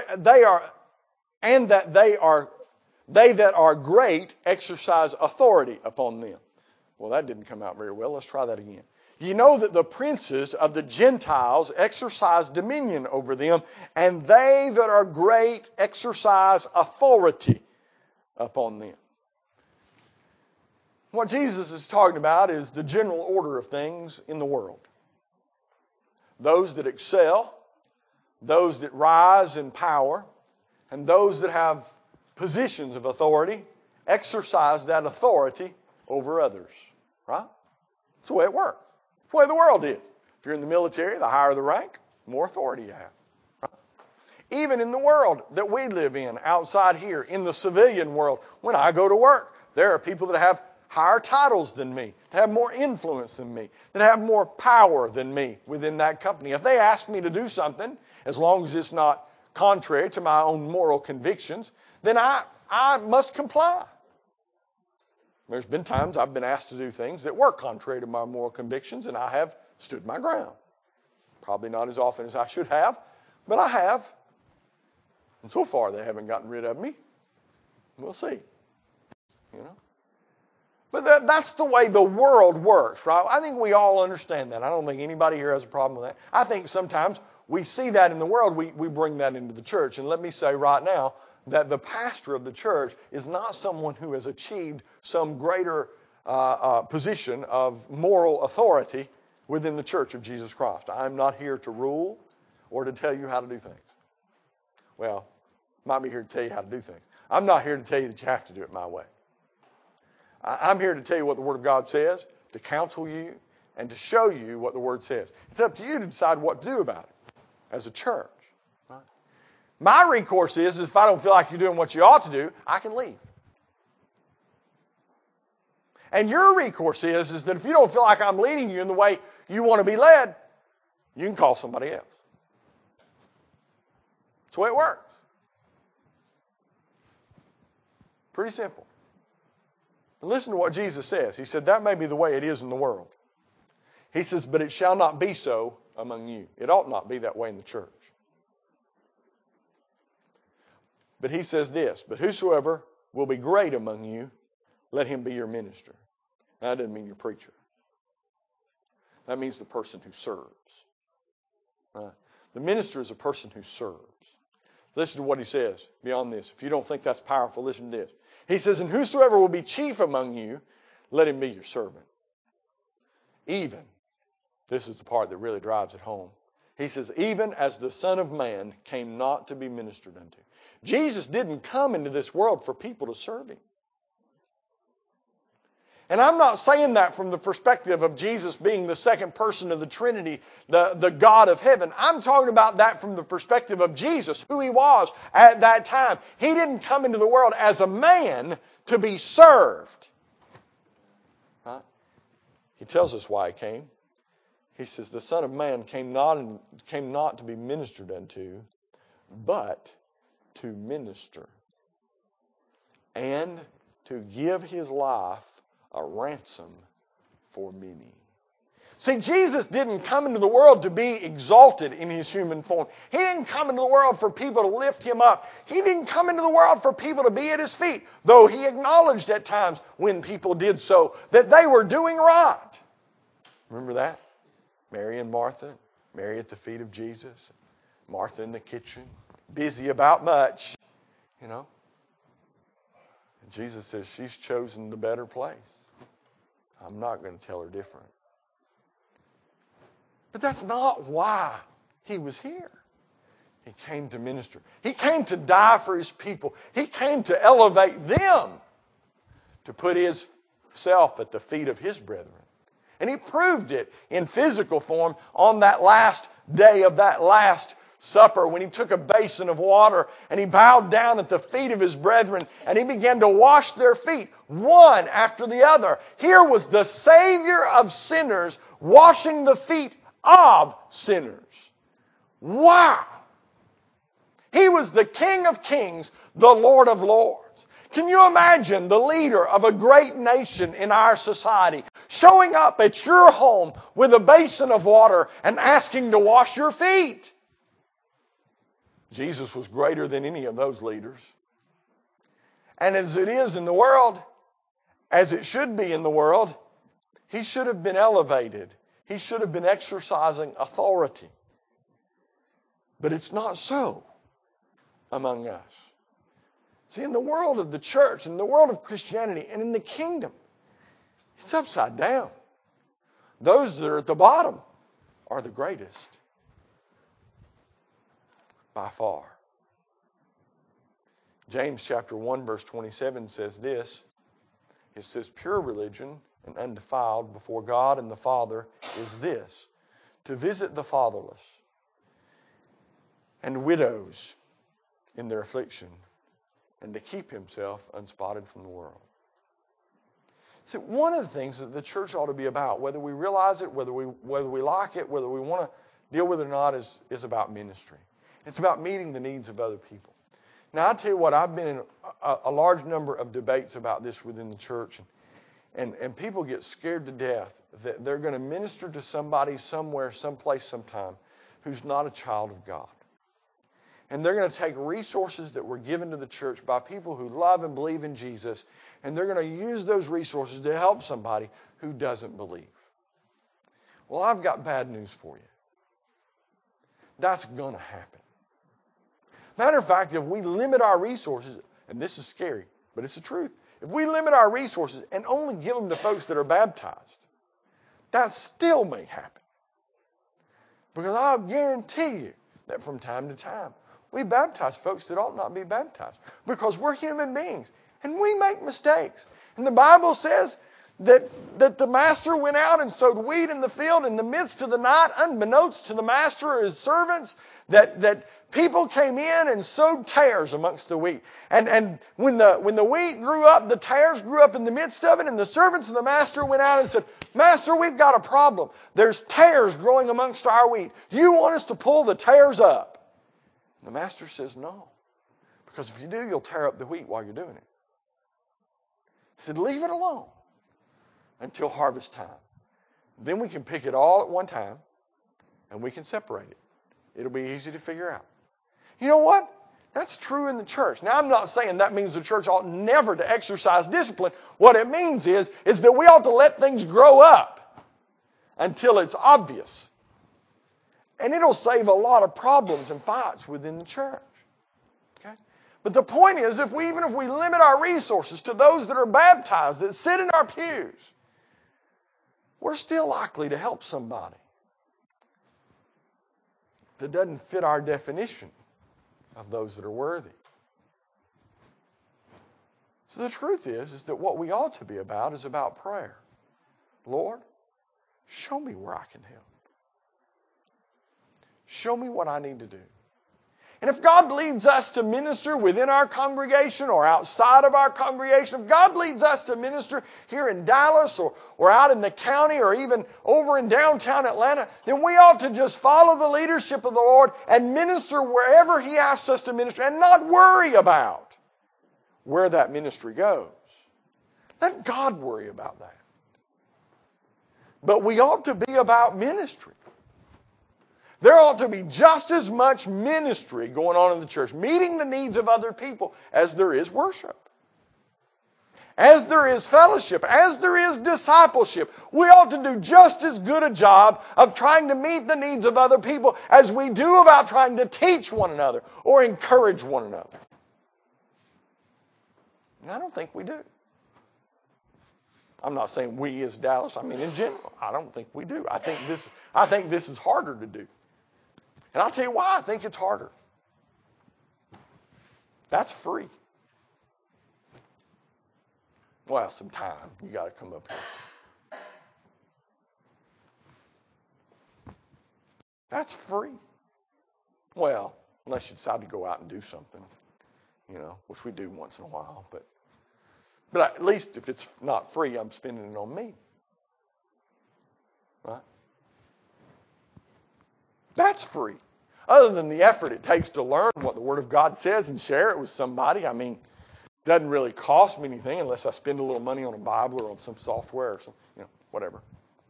that are great exercise authority upon them. Well, that didn't come out very well. Let's try that again. You know that the princes of the Gentiles exercise dominion over them, and they that are great exercise authority upon them. What Jesus is talking about is the general order of things in the world. Those that excel, those that rise in power, and those that have positions of authority exercise that authority over others. Right? That's the way it works. That's the way the world did. If you're in the military, the higher the rank, the more authority you have. Right? Even in the world that we live in, outside here, in the civilian world, when I go to work, there are people that have higher titles than me, that have more influence than me, that have more power than me within that company. If they ask me to do something, as long as it's not contrary to my own moral convictions, then I must comply. There's been times I've been asked to do things that were contrary to my moral convictions, and I have stood my ground. Probably not as often as I should have, but I have. And so far, they haven't gotten rid of me. We'll see. You know? But that's the way the world works, right? I think we all understand that. I don't think anybody here has a problem with that. I think sometimes we see that in the world, we bring that into the church. And let me say right now that the pastor of the church is not someone who has achieved some greater position of moral authority within the church of Jesus Christ. I'm not here to rule or to tell you how to do things. Well, I might be here to tell you how to do things. I'm not here to tell you that you have to do it my way. I'm here to tell you what the Word of God says, to counsel you, and to show you what the Word says. It's up to you to decide what to do about it as a church. Right? My recourse is if I don't feel like you're doing what you ought to do, I can leave. And your recourse is that if you don't feel like I'm leading you in the way you want to be led, you can call somebody else. That's the way it works. Pretty simple. And listen to what Jesus says. He said, that may be the way it is in the world. He says, but it shall not be so among you. It ought not be that way in the church. But he says this, but whosoever will be great among you, let him be your minister. Now, that doesn't mean your preacher. That means the person who serves. Right? The minister is a person who serves. Listen to what he says beyond this. If you don't think that's powerful, listen to this. He says, and whosoever will be chief among you, let him be your servant. Even, this is the part that really drives it home. He says, even as the Son of Man came not to be ministered unto. Jesus didn't come into this world for people to serve him. And I'm not saying that from the perspective of Jesus being the second person of the Trinity, the God of heaven. I'm talking about that from the perspective of Jesus, who he was at that time. He didn't come into the world as a man to be served. Right? He tells us why he came. He says, the Son of Man came not to be ministered unto, but to minister and to give his life a ransom for many. See, Jesus didn't come into the world to be exalted in his human form. He didn't come into the world for people to lift him up. He didn't come into the world for people to be at his feet, though he acknowledged at times when people did so that they were doing right. Remember that? Mary and Martha, Mary at the feet of Jesus. Martha in the kitchen. Busy about much. You know. And Jesus says she's chosen the better place. I'm not going to tell her different. But that's not why He was here. He came to minister. He came to die for His people. He came to elevate them, to put Himself at the feet of His brethren. And He proved it in physical form on that last day of that last supper when He took a basin of water and He bowed down at the feet of His brethren and He began to wash their feet one after the other. Here was the Savior of sinners washing the feet of sinners. Wow! He was the King of kings, the Lord of lords. Can you imagine the leader of a great nation in our society showing up at your home with a basin of water and asking to wash your feet? Jesus was greater than any of those leaders. And as it is in the world, as it should be in the world, He should have been elevated. He should have been exercising authority. But it's not so among us. See, in the world of the church, in the world of Christianity, and in the kingdom, it's upside down. Those that are at the bottom are the greatest. By far. James chapter 1 verse 27 says this. It says, pure religion and undefiled before God and the Father is this, to visit the fatherless and widows in their affliction, and to keep himself unspotted from the world. See, one of the things that the church ought to be about, whether we realize it, whether we like it, whether we want to deal with it or not, is about ministry. It's about meeting the needs of other people. Now, I'll tell you what, I've been in a large number of debates about this within the church, and people get scared to death that they're going to minister to somebody somewhere, someplace, sometime who's not a child of God. And they're going to take resources that were given to the church by people who love and believe in Jesus, and they're going to use those resources to help somebody who doesn't believe. Well, I've got bad news for you. That's going to happen. Matter of fact, if we limit our resources, and this is scary, but it's the truth. If we limit our resources and only give them to folks that are baptized, that still may happen. Because I'll guarantee you that from time to time, we baptize folks that ought not be baptized. Because we're human beings. And we make mistakes. And the Bible says that the master went out and sowed wheat in the field in the midst of the night, unbeknownst to the master or his servants, that people came in and sowed tares amongst the wheat. And when the wheat grew up, the tares grew up in the midst of it, and the servants of the master went out and said, Master, we've got a problem. There's tares growing amongst our wheat. Do you want us to pull the tares up? The master says no. Because if you do, you'll tear up the wheat while you're doing it. He said, leave it alone until harvest time. Then we can pick it all at one time and we can separate it. It'll be easy to figure out. You know what? That's true in the church. Now, I'm not saying that means the church ought never to exercise discipline. What it means is that we ought to let things grow up until it's obvious. And it'll save a lot of problems and fights within the church. Okay? But the point is, even if we limit our resources to those that are baptized, that sit in our pews, we're still likely to help somebody that doesn't fit our definition of those that are worthy. So the truth is that what we ought to be about is about prayer. Lord, show me where I can help. Show me what I need to do. And if God leads us to minister within our congregation or outside of our congregation, if God leads us to minister here in Dallas or out in the county or even over in downtown Atlanta, then we ought to just follow the leadership of the Lord and minister wherever He asks us to minister and not worry about where that ministry goes. Let God worry about that. But we ought to be about ministry. There ought to be just as much ministry going on in the church, meeting the needs of other people, as there is worship. as there is fellowship, as there is discipleship, we ought to do just as good a job of trying to meet the needs of other people as we do about trying to teach one another or encourage one another. And I don't think we do. I'm not saying we as Dallas. I mean, in general, I don't think we do. I think this is harder to do. And I'll tell you why I think it's harder. That's free. Well, some time. You got to come up here. That's free. Well, unless you decide to go out and do something, which we do once in a while. But at least if it's not free, I'm spending it on me. Right? That's free. Other than the effort it takes to learn what the Word of God says and share it with somebody, I mean, it doesn't really cost me anything unless I spend a little money on a Bible or on some software or some, whatever.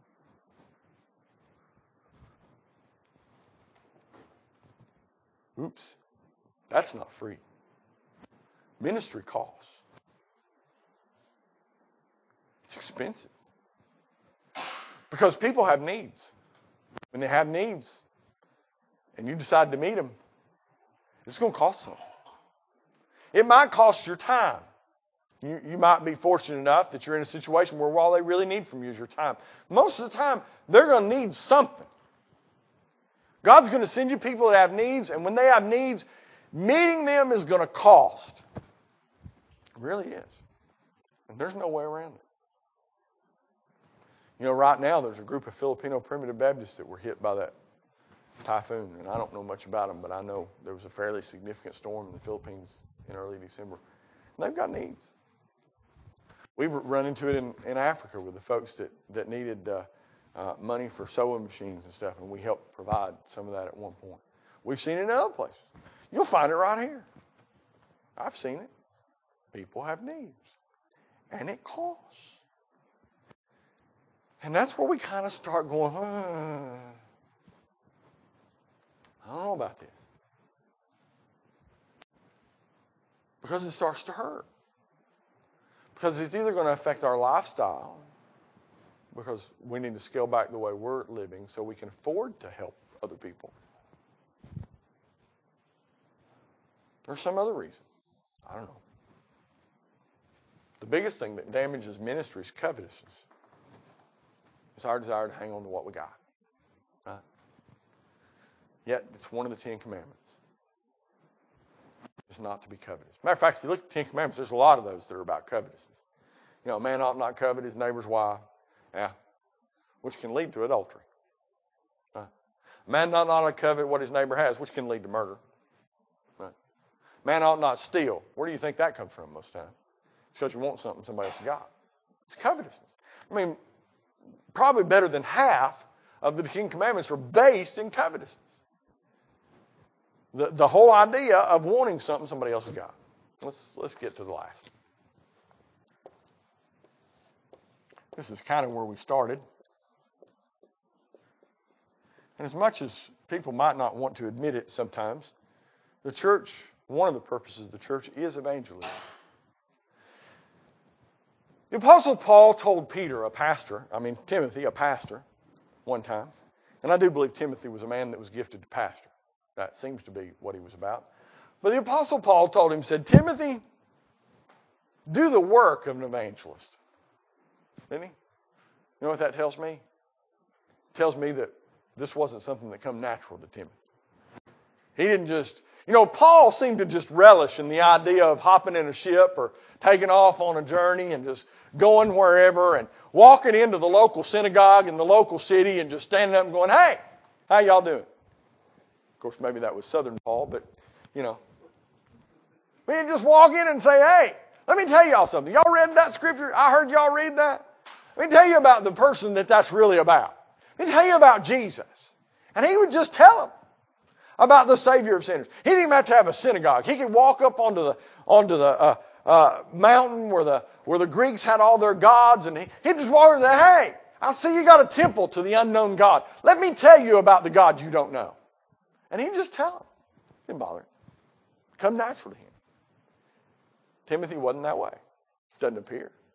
Oops. That's not free. Ministry costs. It's expensive. Because people have needs. When they have needs and you decide to meet them, it's going to cost something. It might cost your time. You might be fortunate enough that you're in a situation where all they really need from you is your time. Most of the time, they're going to need something. God's going to send you people that have needs, and when they have needs, meeting them is going to cost. It really is. And there's no way around it. Right now there's a group of Filipino primitive Baptists that were hit by that typhoon, and I don't know much about them, but I know there was a fairly significant storm in the Philippines in early December. And they've got needs. We've run into it in Africa with the folks that needed money for sewing machines and stuff, and we helped provide some of that at one point. We've seen it in other places. You'll find it right here. I've seen it. People have needs. And it costs. And that's where we kind of start going, I don't know about this. Because it starts to hurt. Because it's either going to affect our lifestyle, because we need to scale back the way we're living so we can afford to help other people. Or some other reason. I don't know. The biggest thing that damages ministry is covetousness. It's our desire to hang on to what we got. Right? Yet, it's one of the 10 Commandments. It's not to be covetous. Matter of fact, if you look at the 10 Commandments, there's a lot of those that are about covetousness. A man ought not covet his neighbor's wife. Yeah. Which can lead to adultery. Right? A man ought not covet what his neighbor has, which can lead to murder. Right? Man ought not steal. Where do you think that comes from most of the time? It's because you want something somebody else got. It's covetousness. I mean, probably better than half of the 10 Commandments are based in covetousness. The whole idea of wanting something somebody else has got. Let's get to the last. This is kind of where we started. And as much as people might not want to admit it sometimes, the church, one of the purposes of the church is evangelism. The Apostle Paul told Timothy, a pastor, one time. And I do believe Timothy was a man that was gifted to pastor. That seems to be what he was about. But the Apostle Paul told him, said, Timothy, do the work of an evangelist. Didn't he? You know what that tells me? It tells me that this wasn't something that come natural to Timothy. He didn't just, Paul seemed to just relish in the idea of hopping in a ship or taking off on a journey and just going wherever and walking into the local synagogue in the local city and just standing up and going, hey, how y'all doing? Of course, maybe that was Southern Paul, but, We didn't just walk in and say, hey, let me tell y'all something. Y'all read that scripture? I heard y'all read that. Let me tell you about the person that's really about. Let me tell you about Jesus. And he would just tell them about the Savior of sinners. He didn't even have to have a synagogue. He could walk up onto the mountain where the Greeks had all their gods, and he'd just walk and say, hey, I see you got a temple to the unknown God. Let me tell you about the God you don't know. And he'd just tell them. Didn't bother him. Come natural to him. Timothy wasn't that way. Doesn't appear.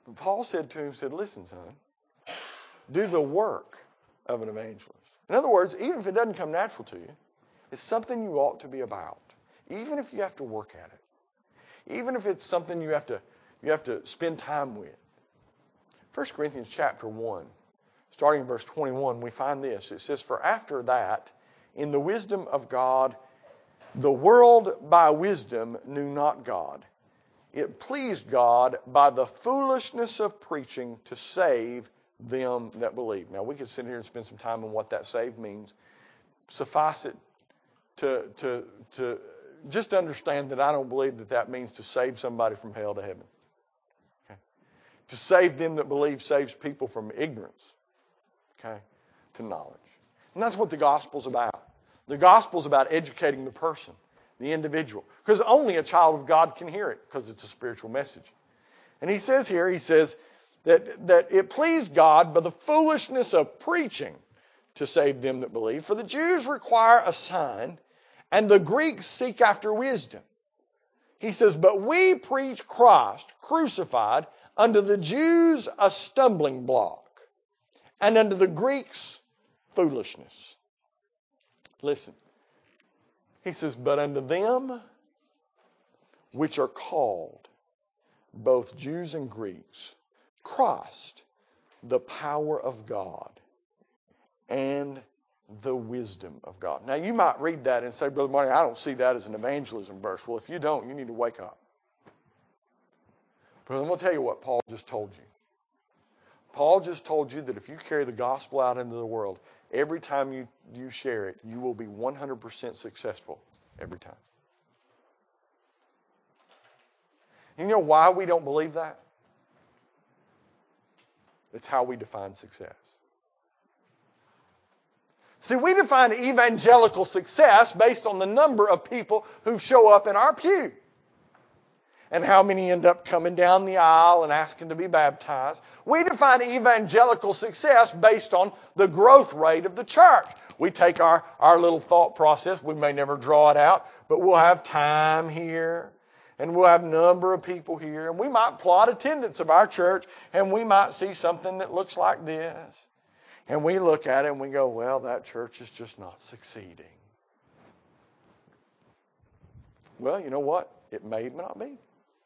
Paul said to him, listen, son, do the work of an evangelist. In other words, even if it doesn't come natural to you, it's something you ought to be about. Even if you have to work at it. Even if it's something you have to spend time with. 1 Corinthians chapter 1, starting in verse 21, we find this. It says, for after that, in the wisdom of God, the world by wisdom knew not God. It pleased God by the foolishness of preaching to save them that believe. Now, we could sit here and spend some time on what that save means. Suffice it to just understand that I don't believe that means to save somebody from hell to heaven. Okay? To save them that believe saves people from ignorance, okay, to knowledge. And that's what the gospel's about. The gospel's about educating the person, the individual. Because only a child of God can hear it, because it's a spiritual message. And he says here, that it pleased God by the foolishness of preaching to save them that believe. For the Jews require a sign, and the Greeks seek after wisdom. He says, but we preach Christ crucified, unto the Jews a stumbling block, and unto the Greeks foolishness. Listen. He says, but unto them which are called, both Jews and Greeks, Christ, the power of God, and the wisdom of God. Now, you might read that and say, Brother Marty, I don't see that as an evangelism verse. Well, if you don't, you need to wake up. But I'm going to tell you what Paul just told you. Paul just told you that if you carry the gospel out into the world, every time you share it, you will be 100% successful every time. You know why we don't believe that? It's how we define success. See, we define evangelical success based on the number of people who show up in our pew. And how many end up coming down the aisle and asking to be baptized. We define evangelical success based on the growth rate of the church. We take our little thought process. We may never draw it out, but we'll have time here. And we'll have a number of people here. And we might plot attendance of our church, and we might see something that looks like this. And we look at it and we go, well, that church is just not succeeding. Well, you know what? It may not be.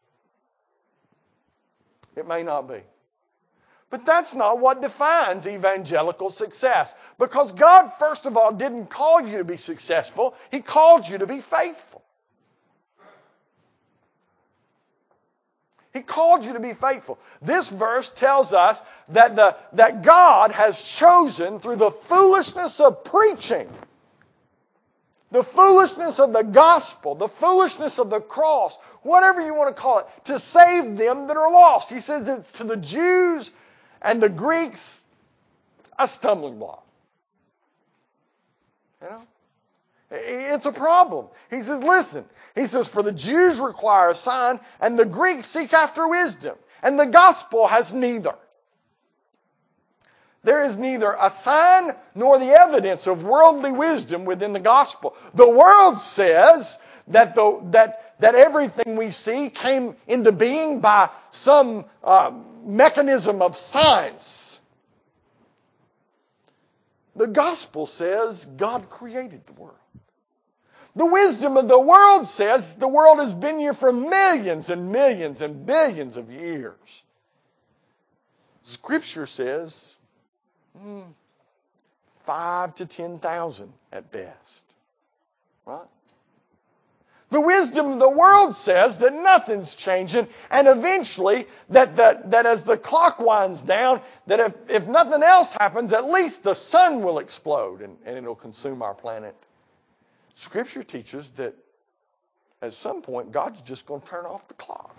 It may not be. But that's not what defines evangelical success. Because God, first of all, didn't call you to be successful. He called you to be faithful. He called you to be faithful. This verse tells us that God has chosen through the foolishness of preaching, the foolishness of the gospel, the foolishness of the cross, whatever you want to call it, to save them that are lost. He says it's to the Jews and the Greeks a stumbling block. You know? It's a problem. He says, listen. He says, for the Jews require a sign, and the Greeks seek after wisdom. And the gospel has neither. There is neither a sign nor the evidence of worldly wisdom within the gospel. The world says that everything we see came into being by some mechanism of science. The gospel says God created the world. The wisdom of the world says the world has been here for millions and millions and billions of years. Scripture says 5 to 10,000 at best. Right? The wisdom of the world says that nothing's changing, and eventually that as the clock winds down, that if nothing else happens, at least the sun will explode and it'll consume our planet. Scripture teaches that at some point God's just going to turn off the clock.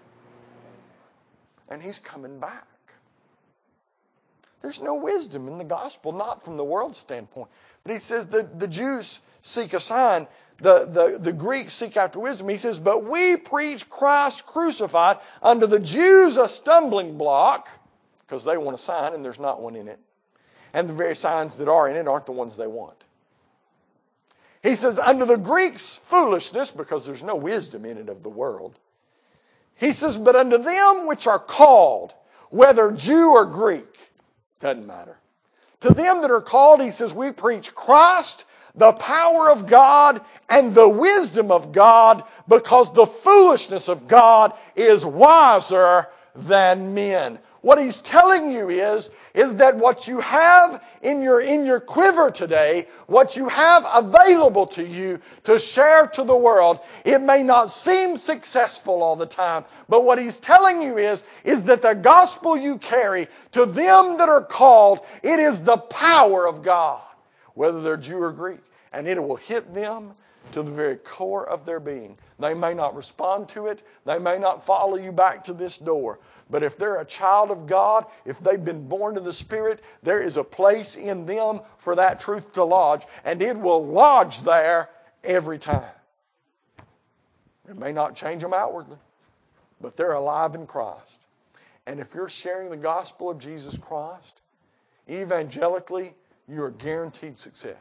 And He's coming back. There's no wisdom in the gospel, not from the world's standpoint. But He says that the Jews seek a sign, the Greeks seek after wisdom. He says, but we preach Christ crucified, unto the Jews a stumbling block, because they want a sign and there's not one in it. And the very signs that are in it aren't the ones they want. He says, unto the Greeks foolishness, because there's no wisdom in it of the world. He says, but unto them which are called. whether Jew or Greek. Doesn't matter. To them that are called, he says, we preach Christ, the power of God, and the wisdom of God, because the foolishness of God is wiser than men. What he's telling you is that what you have in your quiver today, what you have available to you to share to the world, it may not seem successful all the time, but what he's telling you is that the gospel you carry to them that are called, it is the power of God, whether they're Jew or Greek, and it will hit them to the very core of their being. They may not respond to it. They may not follow you back to this door. But if they're a child of God, if they've been born to the Spirit, there is a place in them for that truth to lodge. And it will lodge there every time. It may not change them outwardly, but they're alive in Christ. And if you're sharing the gospel of Jesus Christ, evangelically, you are guaranteed success.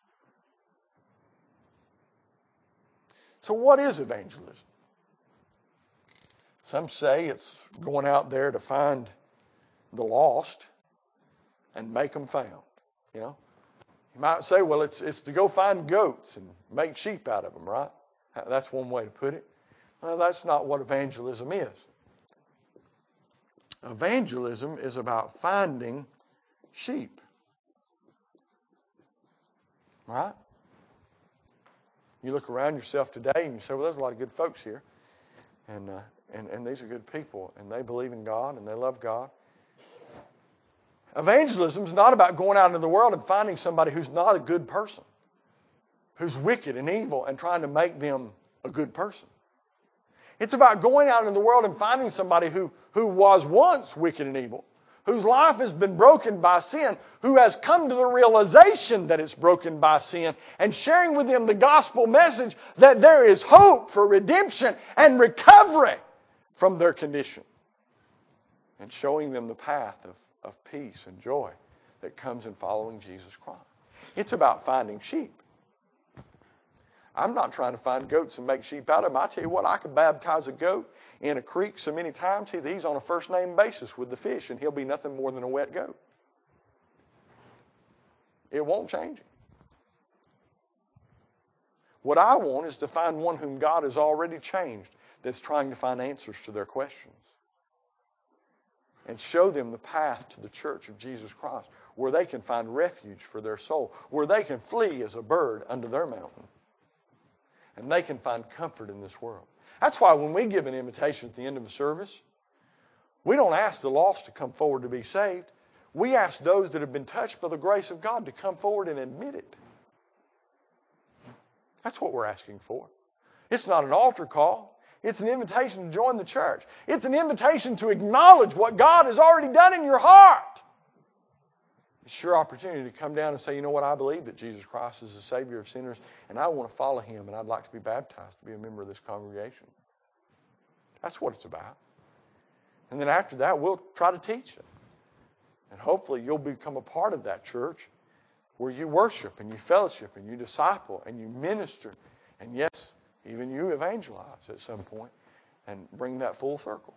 So what is evangelism? Some say it's going out there to find the lost and make them found. You know, you might say, well, it's to go find goats and make sheep out of them, right? That's one way to put it. Well, that's not what evangelism is. Evangelism is about finding sheep. Right? You look around yourself today and you say, well, there's a lot of good folks here. And these are good people. And they believe in God and they love God. Evangelism is not about going out into the world and finding somebody who's not a good person. Who's wicked and evil and trying to make them a good person. It's about going out into the world and finding somebody who was once wicked and evil. Whose life has been broken by sin, who has come to the realization that it's broken by sin, and sharing with them the gospel message that there is hope for redemption and recovery from their condition. And showing them the path of peace and joy that comes in following Jesus Christ. It's about finding sheep. I'm not trying to find goats and make sheep out of them. I tell you what, I could baptize a goat in a creek so many times, he's on a first-name basis with the fish, and he'll be nothing more than a wet goat. It won't change him. What I want is to find one whom God has already changed that's trying to find answers to their questions. And show them the path to the church of Jesus Christ, where they can find refuge for their soul, where they can flee as a bird under their mountain. And they can find comfort in this world. That's why when we give an invitation at the end of the service, we don't ask the lost to come forward to be saved. We ask those that have been touched by the grace of God to come forward and admit it. That's what we're asking for. It's not an altar call. It's an invitation to join the church. It's an invitation to acknowledge what God has already done in your heart. It's your opportunity to come down and say, you know what, I believe that Jesus Christ is the Savior of sinners, and I want to follow Him, and I'd like to be baptized to be a member of this congregation. That's what it's about. And then after that, we'll try to teach it. And hopefully you'll become a part of that church where you worship and you fellowship and you disciple and you minister. And yes, even you evangelize at some point and bring that full circle.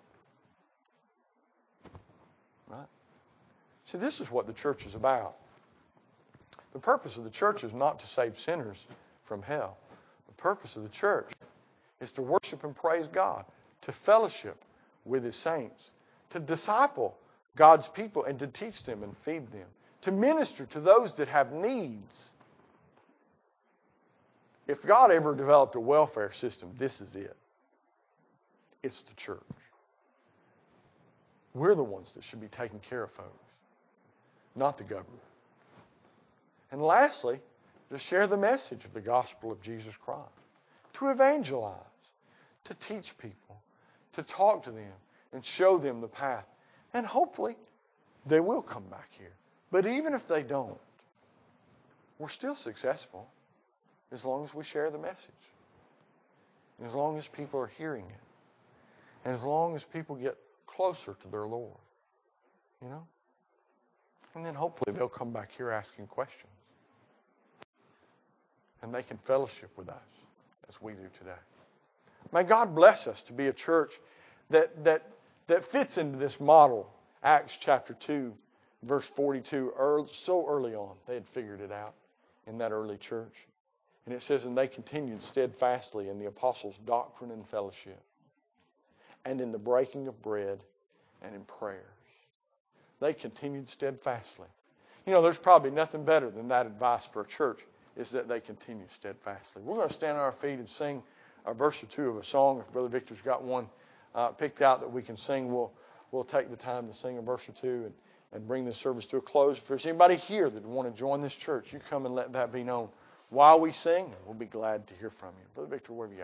Right? See, this is what the church is about. The purpose of the church is not to save sinners from hell. The purpose of the church is to worship and praise God, to fellowship with His saints, to disciple God's people and to teach them and feed them, to minister to those that have needs. If God ever developed a welfare system, this is it. It's the church. We're the ones that should be taking care of folks, not the government. And lastly, to share the message of the gospel of Jesus Christ, to evangelize, to teach people, to talk to them and show them the path. And hopefully, they will come back here. But even if they don't, we're still successful as long as we share the message. And as long as people are hearing it. And as long as people get closer to their Lord. You know? And then hopefully they'll come back here asking questions. And they can fellowship with us as we do today. May God bless us to be a church that fits into this model Acts chapter 2, verse 42, so early on, they had figured it out in that early church. And it says, and they continued steadfastly in the apostles' doctrine and fellowship, and in the breaking of bread, and in prayers. They continued steadfastly. You know, there's probably nothing better than that advice for a church, is that they continue steadfastly. We're going to stand on our feet and sing a verse or two of a song. If Brother Victor's got one picked out that we can sing, we'll take the time to sing a verse or two and bring this service to a close. If there's anybody here that would want to join this church, you come and let that be known while we sing. We'll be glad to hear from you. Brother Victor, where have you got?